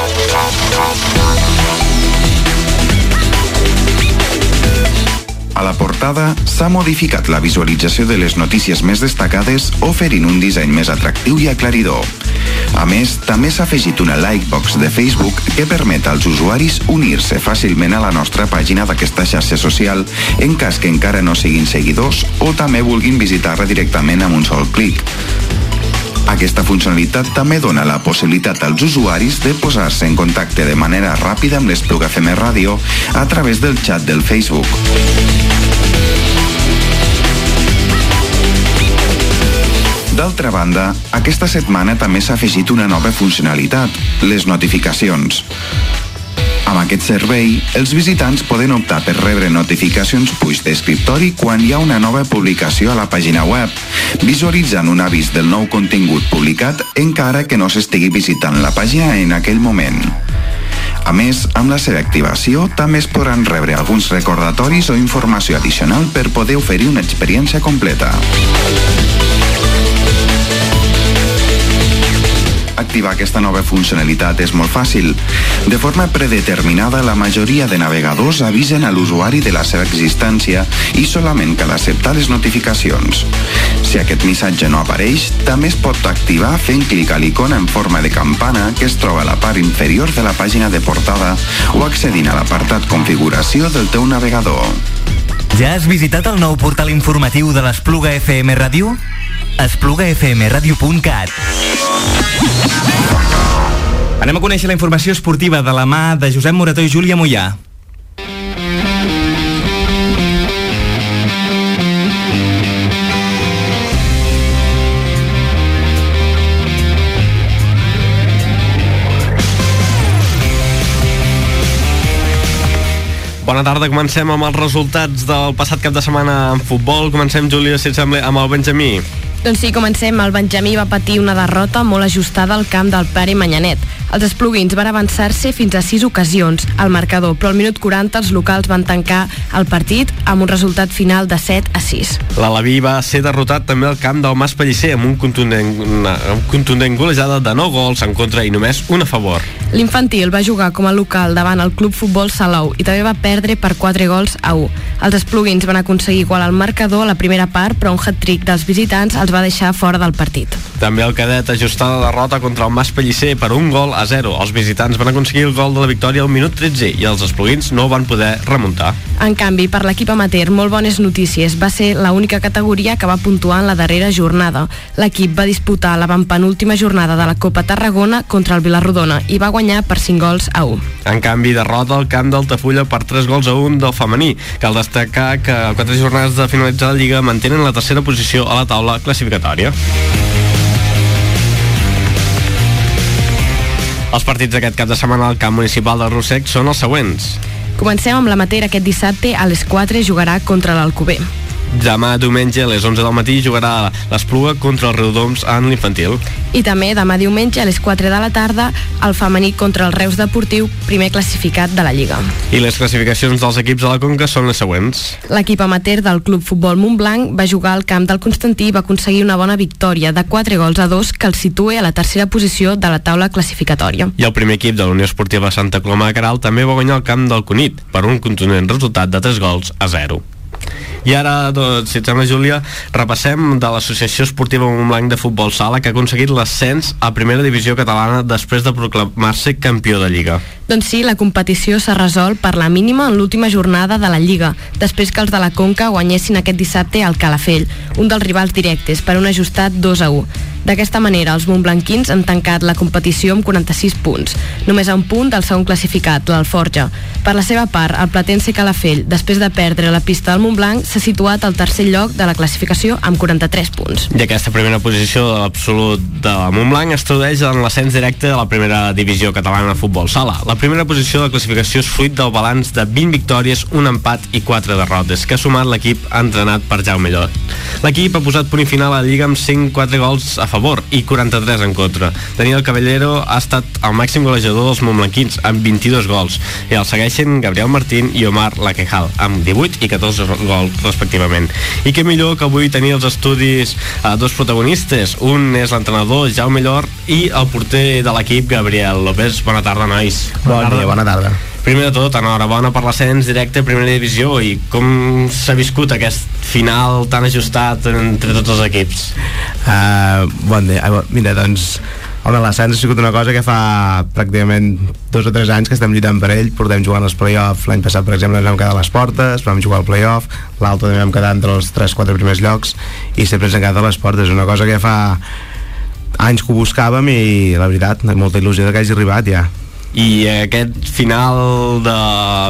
A la portada s'ha modificat la visualització de les notícies més destacades, oferint un disseny més atractiu i aclaridor. A més, també s'ha afegit una likebox de Facebook que permet als usuaris unir-se fàcilment a la nostra pàgina d'aquesta xarxa social en cas que encara no siguin seguidors o també vulguin visitar-la directament amb un sol clic. Aquesta funcionalitat també dona la possibilitat als usuaris de posar-se en contacte de manera ràpida amb l'Espluga F M Ràdio a través del xat del Facebook. D'altra banda, aquesta setmana també s'ha afegit una nova funcionalitat, les notificacions. Amb aquest servei, els visitants poden optar per rebre notificacions push d'escriptori quan hi ha una nova publicació a la pàgina web, visualitzant un avís del nou contingut publicat encara que no s'estigui visitant la pàgina en aquell moment. A més, amb la seva activació també es podran rebre alguns recordatoris o informació addicional per poder oferir una experiència completa. Activar aquesta nova funcionalitat és molt fàcil. De forma predeterminada, la majoria de navegadors avisen a l'usuari de la seva existència i solament cal acceptar les notificacions. Si aquest missatge no apareix, també es pot activar fent clic a l'icona en forma de campana que es troba a la part inferior de la pàgina de portada o accedint a l'apartat Configuració del teu navegador. Ja has visitat el nou portal informatiu de l'Espluga F M Ràdio? espluga f m radio punt cat. Anem a conèixer la informació esportiva de la mà de Josep Morató i Júlia Mollà. Bona tarda, comencem amb els resultats del passat cap de setmana en futbol. Comencem, Júlia, si et sembla, amb el Benjamí. Doncs sí, comencem. El Benjamí va patir una derrota molt ajustada al camp del Pare Manyanet. Els espluguins van avançar-se fins a sis ocasions al marcador, però al minut quaranta els locals van tancar el partit amb un resultat final de set a sis. L'Alaví va ser derrotat també al camp del Mas Pellicer amb un contundent, una, un contundent golejada de nou gols en contra i només un a favor. L'Infantil va jugar com a local davant el Club Futbol Salou i també va perdre per quatre gols a u. Els espluguins van aconseguir igualar el marcador a la primera part, però un hat-trick dels visitants els va deixar fora del partit. També el cadet ajustar la derrota contra el Mas Pellicer per un gol a zero. Els visitants van aconseguir el gol de la victòria al minut tretze i els espluguins no van poder remuntar. En canvi, per l'equip amateur, molt bones notícies. Va ser l'única categoria que va puntuar en la darrera jornada. L'equip va disputar la penúltima jornada de la Copa Tarragona contra el Vilarrodona i va guanyar per cinc gols a un. En canvi, derrota al camp d'Altafulla per tres gols a un del femení. Cal destacar que a quatre jornades de finalitzar la Lliga mantenen la tercera posició a la taula classificatòria. Els partits d'aquest cap de setmana al camp municipal de Rossec són els següents. Comencem amb l'amateur. Aquest dissabte a les quatre jugarà contra l'Alcover. Demà diumenge a les onze del matí jugarà l'Espluga contra els Riudoms en l'infantil. I també demà diumenge a les quatre de la tarda el femení contra el Reus Deportiu, primer classificat de la Lliga. I les classificacions dels equips de la Conca són les següents. L'equip amateur del Club Futbol Montblanc va jugar al camp del Constantí i va aconseguir una bona victòria de quatre gols a dos que el situa a la tercera posició de la taula classificatòria. I el primer equip de la Unió Esportiva Santa Coloma de Queralt també va guanyar el camp del Cunit per un contundent resultat de tres gols a zero. I ara, doncs, si et sembla, Júlia, repassem de l'Associació Esportiva Montblanc de Futbol Sala, que ha aconseguit l'ascens a Primera Divisió Catalana després de proclamar-se campió de Lliga. Doncs sí, la competició s'ha resolt per la mínima en l'última jornada de la Lliga, després que els de la Conca guanyessin aquest dissabte al Calafell, un dels rivals directes, per un ajustat dos a u. D'aquesta manera, els montblanquins han tancat la competició amb quaranta-sis punts, només a un punt del segon classificat, l'Alforja. Per la seva part, el Platense Calafell, després de perdre la pista del Montblanc, s'ha situat al tercer lloc de la classificació amb quaranta-tres punts. I aquesta primera posició de l'absolut de Montblanc es tradueix en l'ascens directe de la Primera Divisió Catalana de Futbol Sala. La primera posició de la classificació és fruit del balanç de vint victòries, un empat i quatre derrotes, que ha sumat l'equip entrenat per Jaume Llot. L'equip ha posat punt i final a la Lliga amb cent quatre gols a favor i quaranta-tres en contra. Daniel Caballero ha estat el màxim golejador dels montblanquins amb vint-i-dos gols i el segueixen Gabriel Martín i Omar Laquejal amb divuit i catorze gols respectivament. I què millor que avui tenir els estudis a dos protagonistes. Un és l'entrenador Jaume Llor i el porter de l'equip Gabriel López. Bona tarda, nois. Bon dia, bona tarda. Primer de tot, enhorabona per l'ascens directe a Primera Divisió. I com s'ha viscut aquest final tan ajustat entre tots els equips? Uh, bon dia. Mira, doncs, home, l'ascens ha sigut una cosa que fa pràcticament dos o tres anys que estem lluitant per ell. Portem jugant els play-offs. L'any passat, per exemple, ens vam quedar a les portes, vam jugar al play-off. L'altre també vam quedar entre els tres quatre primers llocs i sempre ens hem quedat a les portes. És una cosa que fa anys que ho buscàvem i, la veritat, molta il·lusió de que hagi arribat ja. I aquest final de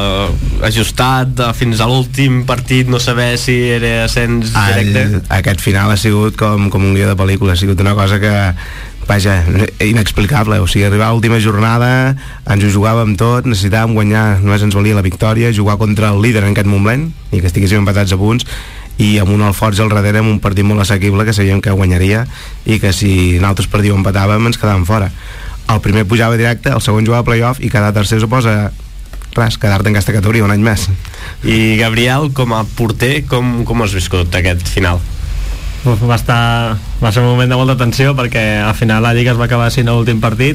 ajustat de fins a l'últim partit, no saber si era ascens directe. El, aquest final ha sigut com, com un guió de pel·lícula, ha sigut una cosa que, vaja, inexplicable. O sigui, arribar a l'última jornada, ens ho jugàvem tot, necessitàvem guanyar, només ens valia la victòria, jugar contra el líder en aquest moment i que estiguéssim empatats a punts, i amb un Alforja al darrere, amb un partit molt assequible que sabíem que guanyaria i que si nosaltres perdíem o empatàvem ens quedàvem fora. El primer pujava directe, el segon jugava a play-off i cada tercer suposa res, quedar-te en aquesta categoria un any més. I Gabriel, com a porter, com, com has viscut aquest final? Uf, va, estar, va ser un moment de molta tensió perquè al final la Lliga es va acabar sent l'últim partit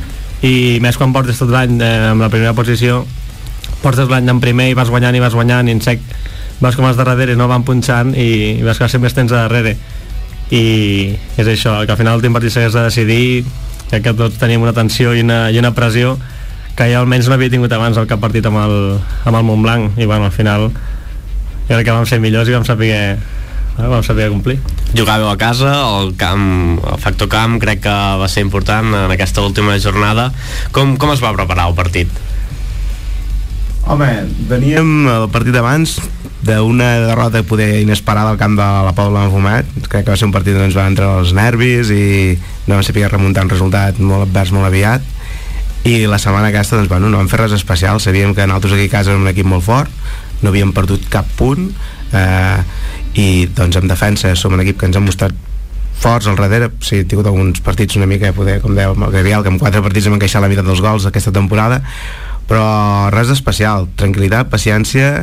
i més quan portes tot l'any eh, amb la primera posició, portes l'any en primer i vas guanyant i vas guanyant i en sec vas com els de darrere no van punxant i, i vas quedar sempre temps a darrere i és això, que al final l'últim partit s'hagués de decidir. Crec que tots teníem una tensió i una, i una pressió que jo almenys no havia tingut abans el cap partit amb el, amb el Montblanc i bueno, al final jo crec que vam ser millors i vam saber, vam saber complir. Jugàveu a casa, el, camp, el factor camp crec que va ser important en aquesta última jornada. Com, com es va preparar el partit? Home, veníem el partit abans d'una derrota poder inesperada al camp de la Pobla de Fumet. Crec que va ser un partit on ens va entrar els nervis i no vam saber remuntar un resultat molt advers molt aviat, i la setmana aquesta doncs, bueno, no vam fer res especial. Sabíem que nosaltres aquí a casa érem un equip molt fort, no havíem perdut cap punt eh, i doncs en defensa som un equip que ens ha mostrat forts al darrere. Sí, he tingut alguns partits una mica poder, com deia el Gabriel, que en quatre partits hem encaixat la meitat dels gols aquesta temporada, però res d'especial, tranquil·litat, paciència,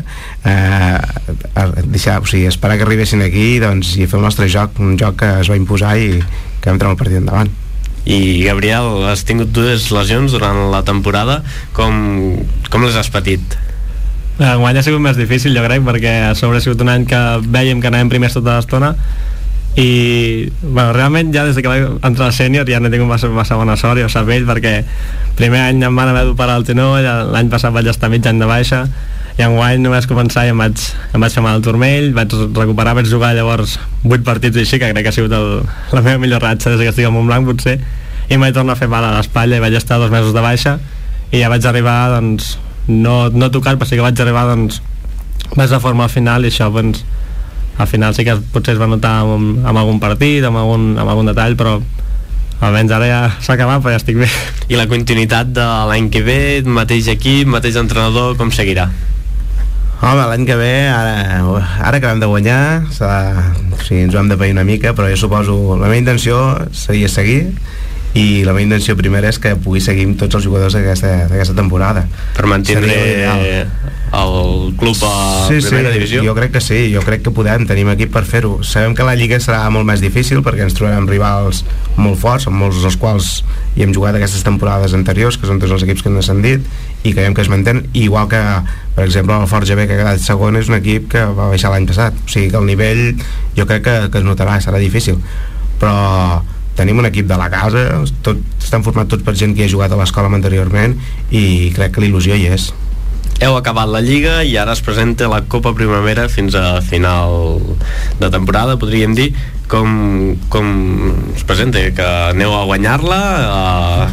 eh, deixar, o sigui, esperar que arribessin aquí doncs, i fer el nostre joc, un joc que es va imposar i que vam treure el partit endavant. I Gabriel, has tingut dues lesions durant la temporada, com, com les has patit? Enguany ha sigut més difícil, jo crec, perquè a sobre ha sigut un any que vèiem que anàvem primers tota l'estona i, bueno, realment ja des que vaig entrar al sènior ja no he tingut massa, massa bona sort, ja ho sap ell, perquè primer any em van haver d'operar el genoll, l'any passat vaig estar mig any de baixa i enguany només començar i em vaig, em vaig fer mal al turmell, vaig recuperar, vaig jugar llavors vuit partits i així, que crec que ha sigut el, la meva millor ratxa des que estic al Montblanc potser, i em vaig tornar a fer mal a l'espatlla i vaig estar dos mesos de baixa i ja vaig arribar, doncs, no, no tocat, però sí que vaig arribar, doncs, més de forma al final i això, doncs, al final sí que potser es va notar amb, amb algun partit, amb algun, amb algun detall, però almenys ara ja s'ha acabat, però ja estic bé. I la continuïtat de l'any que ve, mateix equip, mateix entrenador, com seguirà? Home, l'any que ve, ara, ara acabem de guanyar, o sigui, ens ho hem de pair una mica, però jo suposo, la meva intenció seria seguir, i la meva intenció primera és que pugui seguir amb tots els jugadors d'aquesta temporada per mantenir el club a sí, primera sí, divisió. Jo crec que sí, jo crec que podem, tenim equip per fer-ho. Sabem que la Lliga serà molt més difícil perquè ens trobarem rivals molt forts, amb molts dels quals hi hem jugat aquestes temporades anteriors, que són tots els equips que han ascendit i creiem que es mantén, igual que per exemple el Forja B, que ha quedat segon, és un equip que va baixar l'any passat, o sigui que el nivell jo crec que, que es notarà, serà difícil, però tenim un equip de la casa, tot, estan formats tots per gent que ha jugat a l'escola anteriorment i crec que l'il·lusió hi és. Heu acabat la Lliga i ara es presenta la Copa Primavera fins a final de temporada, podríem dir. Com, com es presenta? Que aneu a guanyar-la? A...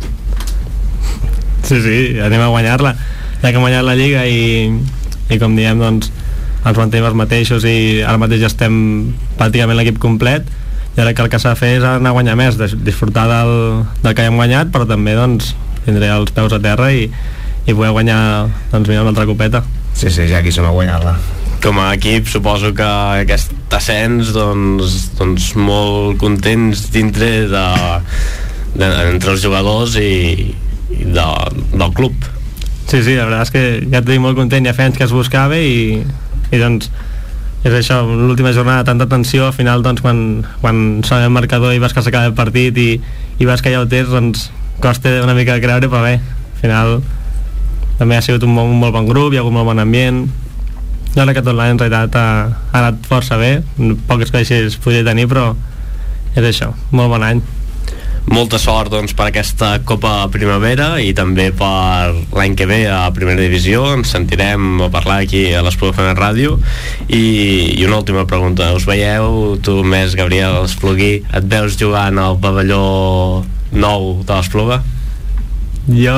Sí, sí, anem a guanyar-la. Ja que hem guanyat la Lliga i, i com diem, doncs, ens mantenim els mateixos i ara mateix ja estem pràcticament l'equip complet. I ara que el que s'ha de fer és anar a guanyar més, disfrutar del, del que hem guanyat, però també, doncs, tindré els peus a terra i, i poder guanyar, doncs, mira, una altra copeta. Sí, sí, ja aquí som a guanyar-la. Com a equip suposo que aquest ascens, doncs, doncs molt contents dintre de, de, entre els jugadors i, i de, del club. Sí, sí, la veritat és que ja et dic molt content, ja fa anys que es buscava i, i doncs és això, l'última jornada, tanta tensió, al final, doncs, quan, quan sona el marcador i veus que s'acaba el partit i, i veus que ja ho tens, doncs, costa una mica de creure, però bé, al final també ha sigut un, un molt bon grup, hi ha hagut molt bon ambient. Jo crec que tot l'any, en realitat, ha, ha anat força bé, poques coses es podria tenir, però és això, molt bon any. Molta sort, doncs, per aquesta Copa Primavera i també per l'any que ve a Primera Divisió. Ens sentirem a parlar aquí a l'Espluga F M Ràdio. I, i una última pregunta, us veieu, tu més, Gabriel Esplugui, et veus jugant al pavelló nou de l'Espluga? Jo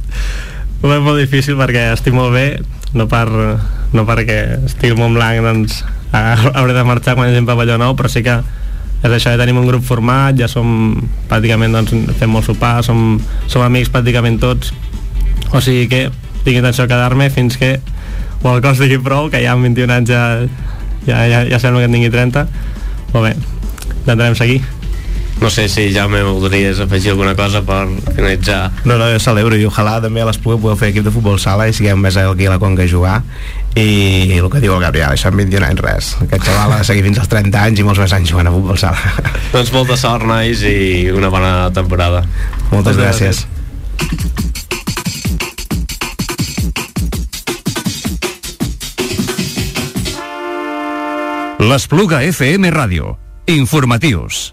ho veig molt difícil perquè estic molt bé, no, per, no perquè estic al Montblanc, doncs hauré de marxar quan hi hagi un pavelló nou, però sí que és això, ja tenim un grup format, ja som pràcticament, doncs, fem molt sopar, som, som amics pràcticament tots, o sigui que tinc intenció de quedar-me fins que o el cos digui prou, que ja amb vint-i-un anys ja, ja, ja, ja sembla que en tingui trenta, però bé, intentarem seguir. No sé si ja me voldries afegir alguna cosa per finalitzar. No, no, jo celebro i ojalà també a l'Espluga podeu fer equip de futbol sala i siguem més aquí a la Conca a jugar i el que diu el Gabriel, això amb vint-i-un anys res, aquest xaval ha de seguir fins als trenta anys i molts més anys jugant a futbol sala. Doncs molta sort, nois, i una bona temporada. Moltes gràcies. L'Espluga F M Ràdio. Informatius.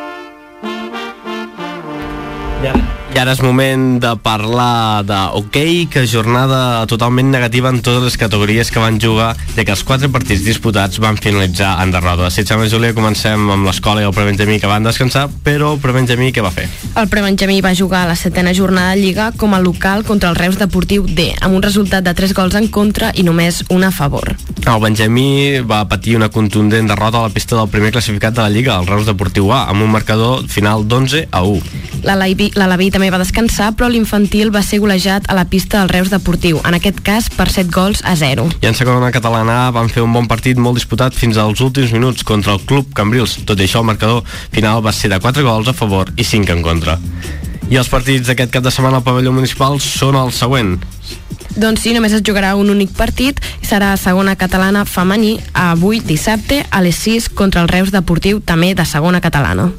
Ja. I ara és moment de parlar d'hoquei, que jornada totalment negativa en totes les categories que van jugar, ja que els quatre partits disputats van finalitzar en derrota. Si et sembla, Júlia, comencem amb l'escola i el prebenjamí, que van descansar, però el prebenjamí què va fer? El prebenjamí va jugar a la setena jornada de Lliga com a local contra el Reus Deportiu D, amb un resultat de tres gols en contra i només un a favor. El Benjamí va patir una contundent derrota a la pista del primer classificat de la Lliga, el Reus Deportiu A, amb un marcador final d'onze a u. L'Alaví també va descansar, però l'infantil va ser golejat a la pista del Reus Deportiu, en aquest cas per set gols a zero. I en segona catalana van fer un bon partit molt disputat fins als últims minuts contra el Club Cambrils. Tot i això, el marcador final va ser de quatre gols a favor i cinc en contra. I els partits d'aquest cap de setmana al pavelló municipal són el següent. Doncs sí, només es jugarà un únic partit, serà segona catalana femení, avui dissabte a les sis contra el Reus Deportiu, també de segona catalana.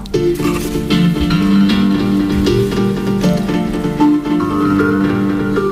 I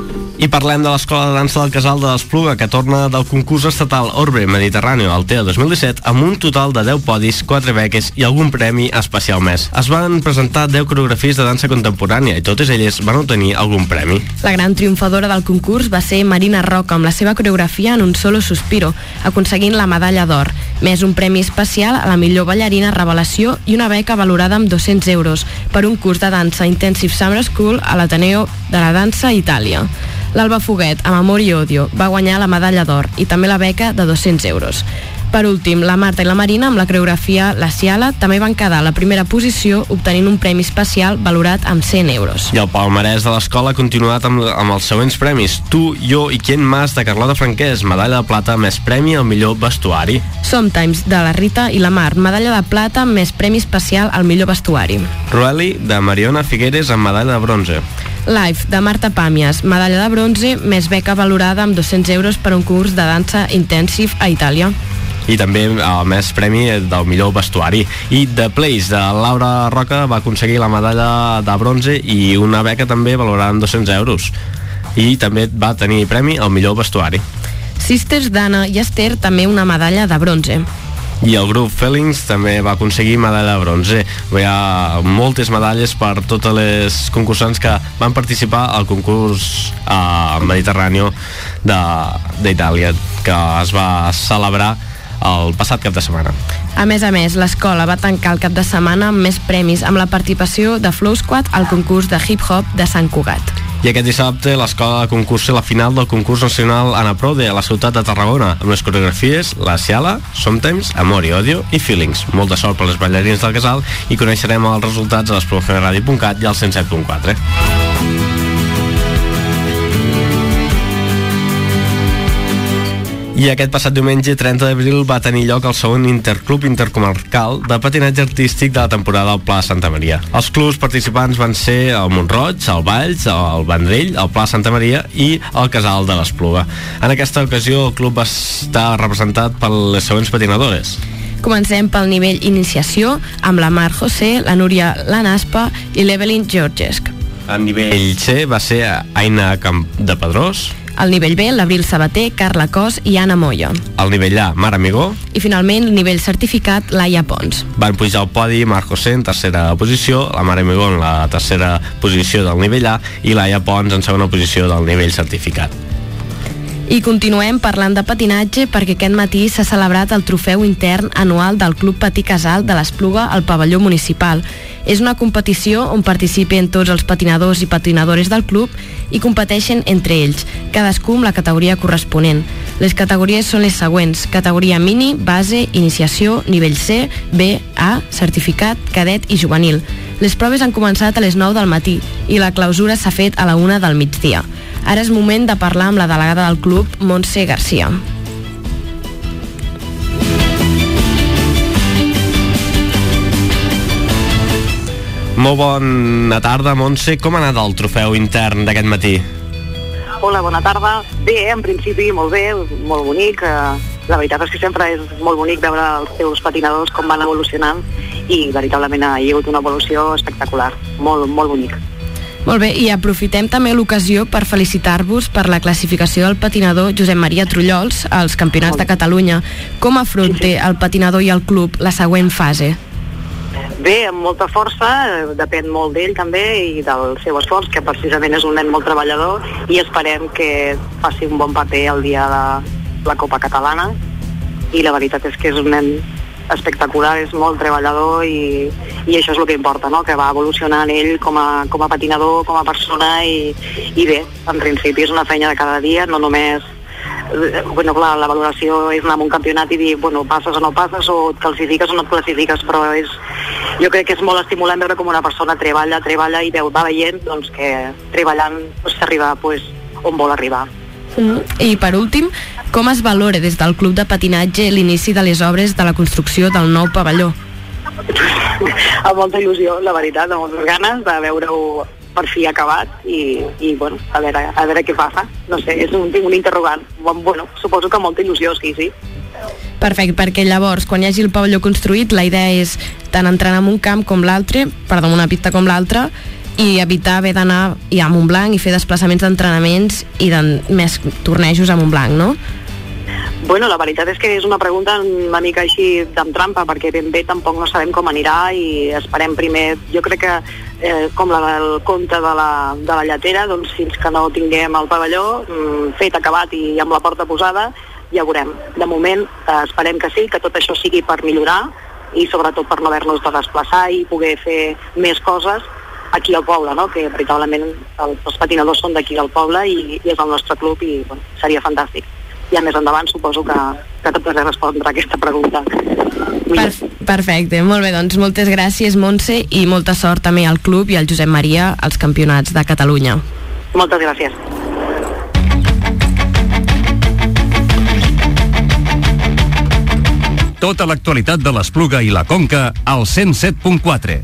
parlem de l'Escola de Dansa del Casal de l'Espluga, que torna del concurs estatal Orbe Mediterráneo al T E A dos mil disset amb un total de deu podis, quatre beques i algun premi especial més. Es van presentar deu coreografies de dansa contemporània i totes elles van obtenir algun premi. La gran triomfadora del concurs va ser Marina Roca amb la seva coreografia En un solo suspiro, aconseguint la medalla d'or, més un premi especial a la millor ballarina revelació i una beca valorada amb dos-cents euros per un curs de dansa Intensive Summer School a l'Ateneo de la Dansa a Itàlia. L'Alba Foguet, amb Amor i Odio, va guanyar la medalla d'or i també la beca de dos-cents euros. Per últim, la Marta i la Marina, amb la coreografia La Ciala, també van quedar a la primera posició, obtenint un premi especial valorat amb cent euros. I el palmarès de l'escola ha continuat amb, amb els següents premis. Tu, jo i Quién más, de Carlota Franquès, medalla de plata més premi al millor vestuari. Sometimes, de la Rita i la Mar, medalla de plata més premi especial al millor vestuari. Roeli, de Mariona Figueres, amb medalla de bronze. Life, de Marta Pàmies, medalla de bronze més beca valorada amb dos-cents euros per un curs de dansa Intensive a Itàlia. I també el més premi del millor vestuari. I The Place, de Laura Roca, va aconseguir la medalla de bronze i una beca també valorada amb dos-cents euros. I també va tenir premi al millor vestuari. Sisters, d'Anna i Esther, també una medalla de bronze. I el grup Feelings també va aconseguir medalla de bronze. Hi ha moltes medalles per totes les concursants que van participar al concurs eh, Mediterráneo d'Itàlia, que es va celebrar el passat cap de setmana. A més a més, l'escola va tancar el cap de setmana amb més premis, amb la participació de Flow Squad al concurs de hip-hop de Sant Cugat. I aquest dissabte l'escola concursa la final del concurs nacional Ana Prode a la ciutat de Tarragona, amb les coreografies La Ciala, Sometimes, Amor i Odio i Feelings. Molta sort per les ballarins del casal i coneixerem els resultats a l'espluga f m radio punt cat i al cent set punt quatre. I aquest passat diumenge, trenta d'abril, va tenir lloc el segon Interclub Intercomarcal de patinatge artístic de la temporada al Pla Santa Maria. Els clubs participants van ser el Montroig, el Valls, el Vendrell, el Pla Santa Maria i el Casal de l'Espluga. En aquesta ocasió el club va estar representat per les següents patinadores. Comencem pel nivell iniciació amb la Mar José, la Núria Lanaspa i l'Evelyn Georgesc. El nivell C va ser Aina Camp de Pedrós. Al nivell B, l'Abril Sabater, Carla Cos i Anna Moya. Al nivell A, Mar Amigó. I finalment, el nivell certificat, Laia Pons. Van pujar al podi Mar José en tercera posició, la Mar Amigó en la tercera posició del nivell A i Laia Pons en segona posició del nivell certificat. I continuem parlant de patinatge perquè aquest matí s'ha celebrat el trofeu intern anual del Club Patí Casal de l'Espluga al pavelló municipal. És una competició on participen tots els patinadors i patinadores del club i competeixen entre ells, cadascú amb la categoria corresponent. Les categories són les següents: categoria mini, base, iniciació, nivell C, B, A, certificat, cadet i juvenil. Les proves han començat a les nou del matí i la clausura s'ha fet a la una del migdia. Ara és moment de parlar amb la delegada del club, Montse Garcia. Molt bona tarda, Montse. Com ha anat el trofeu intern d'aquest matí? Hola, bona tarda. Bé, en principi molt bé, molt bonic. La veritat és que sempre és molt bonic veure els teus patinadors com van evolucionant i veritablement hi ha hagut una evolució espectacular, molt, molt bonic. Molt bé, i aprofitem també l'ocasió per felicitar-vos per la classificació del patinador Josep Maria Trullols als Campionats de Catalunya. Com afronta el patinador i el club la següent fase? Bé, amb molta força, depèn molt d'ell també i del seu esforç, que precisament és un nen molt treballador, i esperem que faci un bon paper el dia de la Copa Catalana, i la veritat és que és un nen espectacular, és molt treballador i, i això és el que importa, no? Que va evolucionant ell com a, com a patinador, com a persona i, i bé, en principi és una feina de cada dia, no només bueno, clar, la valoració és anar a un campionat i dir, bueno, passes o no passes o et classifiques o no et classifiques, però és, jo crec que és molt estimulant veure com una persona treballa, treballa i veu, va veient doncs, que treballant pues, s'arriba pues, on vol arribar. Mm. I per últim, com es valora des del Club de Patinatge l'inici de les obres de la construcció del nou pavelló? Amb molta il·lusió, la veritat, amb moltes ganes de veure-ho per fi acabat i, i bueno, a veure, a veure què passa. No sé, és un, tinc un interrogant. Bueno, suposo que amb molta il·lusió, sí, sí. Perfecte, perquè llavors, quan hi hagi el pavelló construït, la idea és tant entrenar en un camp com l'altre, perdó, una pista com l'altra, i evitar haver d'anar ja a Montblanc i fer desplaçaments d'entrenaments i de més tornejos a Montblanc, no? Bueno, la veritat és que és una pregunta una mica així amb trampa, perquè ben bé tampoc no sabem com anirà i esperem primer, jo crec que eh, com la del conte de la, de la lletera, doncs fins que no tinguem el pavelló mm, fet, acabat i amb la porta posada, ja veurem. De moment eh, esperem que sí, que tot això sigui per millorar i sobretot per no haver-nos de desplaçar i poder fer més coses aquí al poble, no? Que veritablement els patinadors són d'aquí del poble i, i és el nostre club i bueno, seria fantàstic. Ja més endavant suposo que, que et podré respondre a aquesta pregunta. Per, perfecte, molt bé, doncs moltes gràcies, Montse, i molta sort també al club i al Josep Maria als campionats de Catalunya. Moltes gràcies. Tota l'actualitat de l'Espluga i la Conca al cent set punt quatre.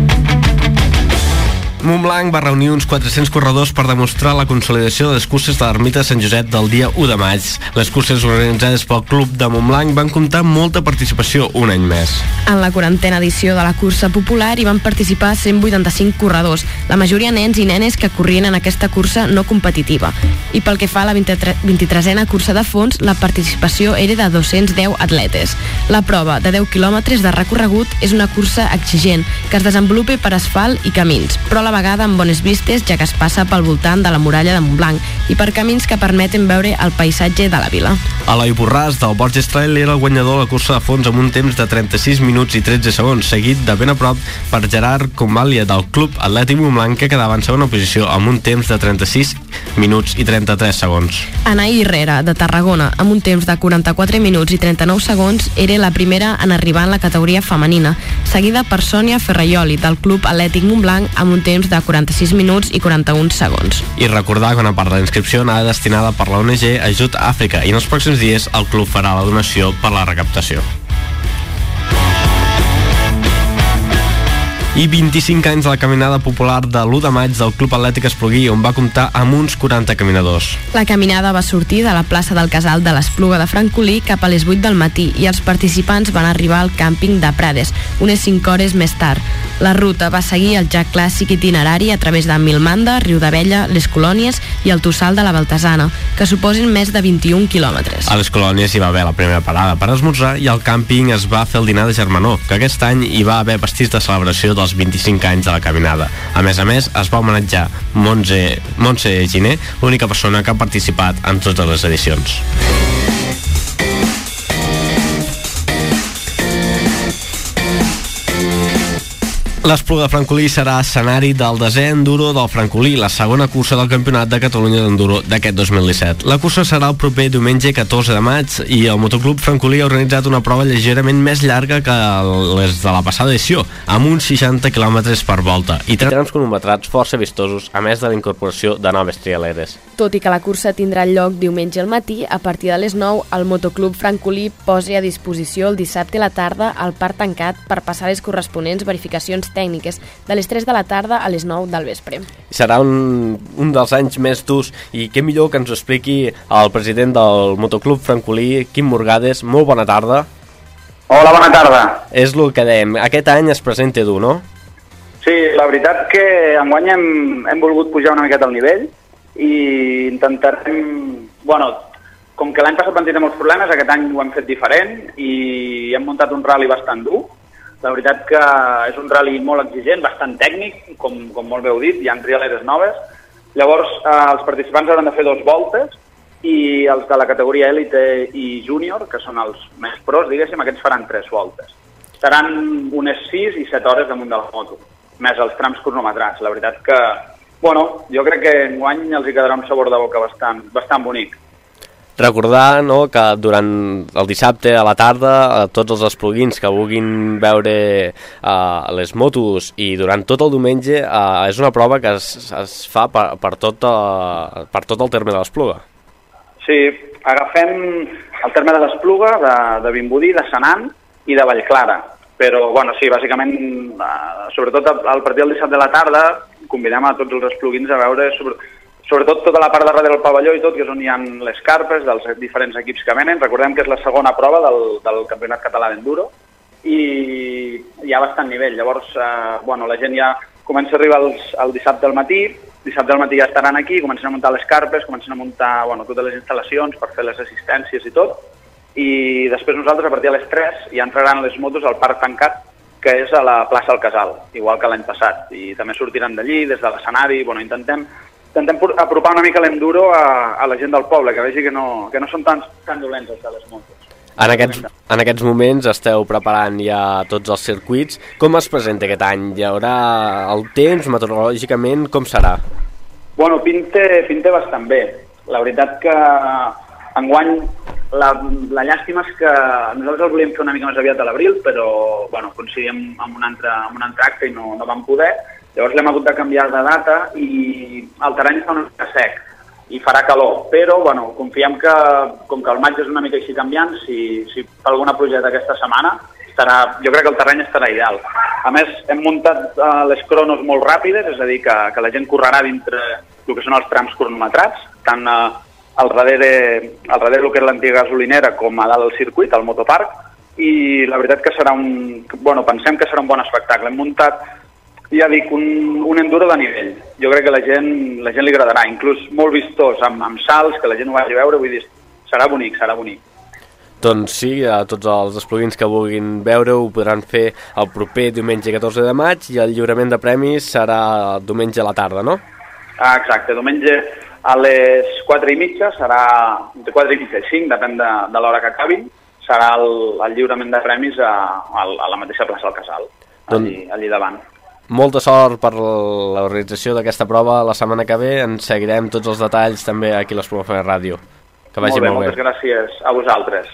Montblanc va reunir uns quatre-cents corredors per demostrar la consolidació de les curses de l'Ermita de Sant Josep del dia u de maig. Les curses organitzades pel Club de Montblanc van comptar amb molta participació un any més. En la quarantena edició de la cursa popular hi van participar cent vuitanta-cinc corredors, la majoria nens i nenes que corrien en aquesta cursa no competitiva. I pel que fa a la vint-i-tresena cursa de fons, la participació era de dos-cents deu atletes. La prova de deu quilòmetres de recorregut és una cursa exigent que es desenvolupa per asfalt i camins, però la vegada amb bones vistes, ja que es passa pel voltant de la muralla de Montblanc i per camins que permeten veure el paisatge de la vila. Eloi Borràs, del Borges Trail, era el guanyador de la cursa de fons amb un temps de trenta-sis minuts i tretze segons, seguit de ben a prop per Gerard Convalia, del Club Atlètic Montblanc, que quedava en segona posició amb un temps de trenta-sis minuts i trenta-tres segons. Anaí Herrera, de Tarragona, amb un temps de quaranta-quatre minuts i trenta-nou segons, era la primera en arribar en la categoria femenina, seguida per Sònia Ferraioli, del Club Atlètic Montblanc, amb un temps de quaranta-sis minuts i quaranta-un segons. I recordar que una part de la inscripció anava destinada per la O N G Ajut Àfrica i en els pròxims dies el club farà la donació per la recaptació. I vint-i-cinc anys de la caminada popular de l'u de maig del Club Atlètic Espluguí, on va comptar amb uns quaranta caminadors. La caminada va sortir de la plaça del Casal de l'Espluga de Francolí cap a les vuit del matí i els participants van arribar al càmping de Prades, unes cinc hores més tard. La ruta va seguir el ja clàssic itinerari a través de Milmanda, Riudabella, les Colònies i el Tossal de la Baltasana, que suposen més de vint-i-un quilòmetres. A les Colònies hi va haver la primera parada per esmorzar i al càmping es va fer el dinar de germanor, que aquest any hi va haver pastís de celebració dels vint-i-cinc anys de la caminada. A més a més, es va homenatjar Montse, Montse Giner, l'única persona que ha participat en totes les edicions. L'Espluga de Francolí serà escenari del desè Enduro del Francolí, la segona cursa del Campionat de Catalunya d'Enduro d'aquest dos mil disset. La cursa serà el proper diumenge catorze de maig i el Motoclub Francolí ha organitzat una prova lleugerament més llarga que les de la passada edició, amb uns seixanta quilòmetres per volta i trams cronometrats força vistosos, a més de la incorporació de noves trialeres. Tot i que la cursa tindrà lloc diumenge al matí, a partir de les nou, el Motoclub Francolí posa a disposició el dissabte a la tarda el parc tancat per passar les corresponents verificacions tècniques de les tres de la tarda a les nou del vespre. Serà un, un dels anys més durs i què millor que ens ho expliqui el president del Motoclub Francolí, Quim Morgades. Molt bona tarda. Hola, bona tarda. És el que dèiem, aquest any es presenta dur, no? Sí, la veritat que enguany hem, hem volgut pujar una miqueta al nivell i intentarem... Bueno, com que l'any passat vam tenir molts problemes, aquest any ho hem fet diferent i hem muntat un rally bastant dur. La veritat que és un rally molt exigent, bastant tècnic, com, com molt bé heu dit, hi ha trialeres noves. Llavors, eh, els participants hauran de fer dues voltes i els de la categoria élite i júnior, que són els més pros, diguéssim, aquests faran tres voltes. Seran unes sis i set hores damunt de la moto, més els trams cronometrats. La veritat que, bueno, jo crec que enguany els hi quedarà un sabor de boca bastant, bastant bonic. Recordar, no, que durant el dissabte a la tarda tots els espluguins que vulguin veure uh, les motos i durant tot el diumenge uh, és una prova que es, es fa per, per, tot, uh, per tot el terme de l'Espluga. Sí, agafem el terme de l'Espluga, de, de Vimbodí, de Senan i de Vallclara. Però, bueno, sí, bàsicament, uh, sobretot al partir del dissabte de la tarda, convidem a tots els espluguins a veure... Sobre... sobretot tota la part de darrere del pavelló i tot, que és on hi ha les carpes dels diferents equips que venen. Recordem que és la segona prova del, del Campionat Català d'Enduro i hi ha bastant nivell. Llavors, eh, bueno, la gent ja comença a arribar els, el dissabte al matí, dissabte al matí ja estaran aquí, comencen a muntar les carpes, comencen a muntar bueno, totes les instal·lacions per fer les assistències i tot, i després nosaltres a partir de les tres ja entraran les motos al parc tancat, que és a la plaça del Casal, igual que l'any passat, i també sortiran d'allí, des de l'escenari, bueno, intentem, intentem apropar una mica l'enduro a, a la gent del poble, que vegi que no, que no són tan, tan dolents els de les motos. En aquests, en aquests moments esteu preparant ja tots els circuits. Com es presenta aquest any? Hi haurà el temps, meteorològicament, com serà? Bueno, pinta, pinta bastant bé. La veritat que enguany la, la llàstima és que nosaltres el volíem fer una mica més aviat a l'abril, però bueno, coincidim amb un altre, amb un altre acte i no, no vam poder. Llavors l'hem hagut de canviar de data i el terreny està una mica sec i farà calor, però bueno, confiem que, com que el maig és una mica així canviant, si, si fa alguna plugeta aquesta setmana, estarà, jo crec que el terreny estarà ideal. A més, hem muntat uh, les cronos molt ràpides, és a dir, que, que la gent correrà dintre el que són els trams cronometrats, tant uh, al darrere, al darrere el que és l'antiga gasolinera com a dalt del circuit, al motoparc, i la veritat que serà un... Bueno, pensem que serà un bon espectacle. Hem muntat, ja dic, un, un enduro de nivell. Jo crec que la gent, la gent li agradarà, inclús molt vistós, amb, amb salts, que la gent ho vagi a veure, vull dir, serà bonic, serà bonic. Doncs sí, a tots els espluguins que vulguin veure ho podran fer el proper diumenge catorze de maig i el lliurament de premis serà diumenge a la tarda, no? Ah, exacte, diumenge a les quatre i mitja, serà entre quatre i mitja i cinc, depèn de, de l'hora que acabin, serà el, el lliurament de premis a, a, a la mateixa plaça del Casal, allí, allí davant. Molta sort per l'organització d'aquesta prova la setmana que ve. En seguirem tots els detalls també aquí a l'Espluga F M Ràdio. Que vagi molt bé. Molt bé, moltes gràcies a vosaltres.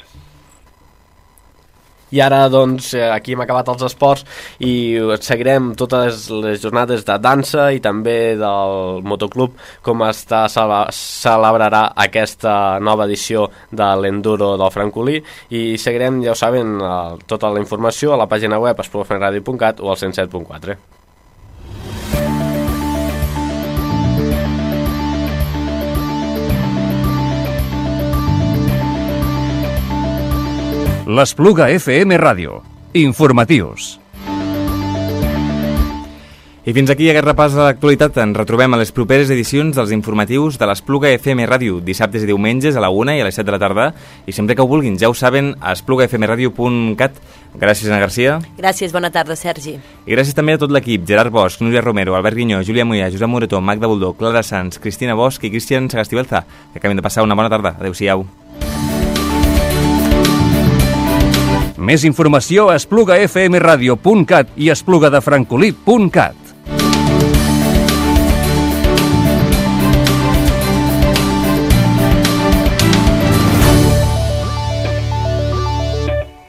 I ara, doncs, aquí hem acabat els esports i seguirem totes les jornades de dansa i també del motoclub, com està celebrarà aquesta nova edició de l'Enduro del Francolí, i seguirem, ja ho saben, tota la informació a la pàgina web espluga f m radio punt cat o al cent set punt quatre. L'Espluga F M Ràdio. Informatius. I fins aquí aquest repàs de l'actualitat. Ens retrobem a les properes edicions dels informatius de l'Espluga F M Ràdio, dissabtes i diumenges a la una i a les set de la tarda, i sempre que ho vulguin, ja ho saben, a espluga f m radio punt cat. Gràcies, Ana Garcia. Gràcies, bona tarda, Sergi. I gràcies també a tot l'equip: Gerard Bosch, Núria Romero, Albert Guinyó, Júlia Mollà, Josep Moretó, Magda Buldó, Clara Sanz, Cristina Bosch i Cristian Sagastibelza, que acabem de passar una bona tarda. Adéu-siau. Més informació a espluga f m radio punt cat i espluga de francolí punt cat.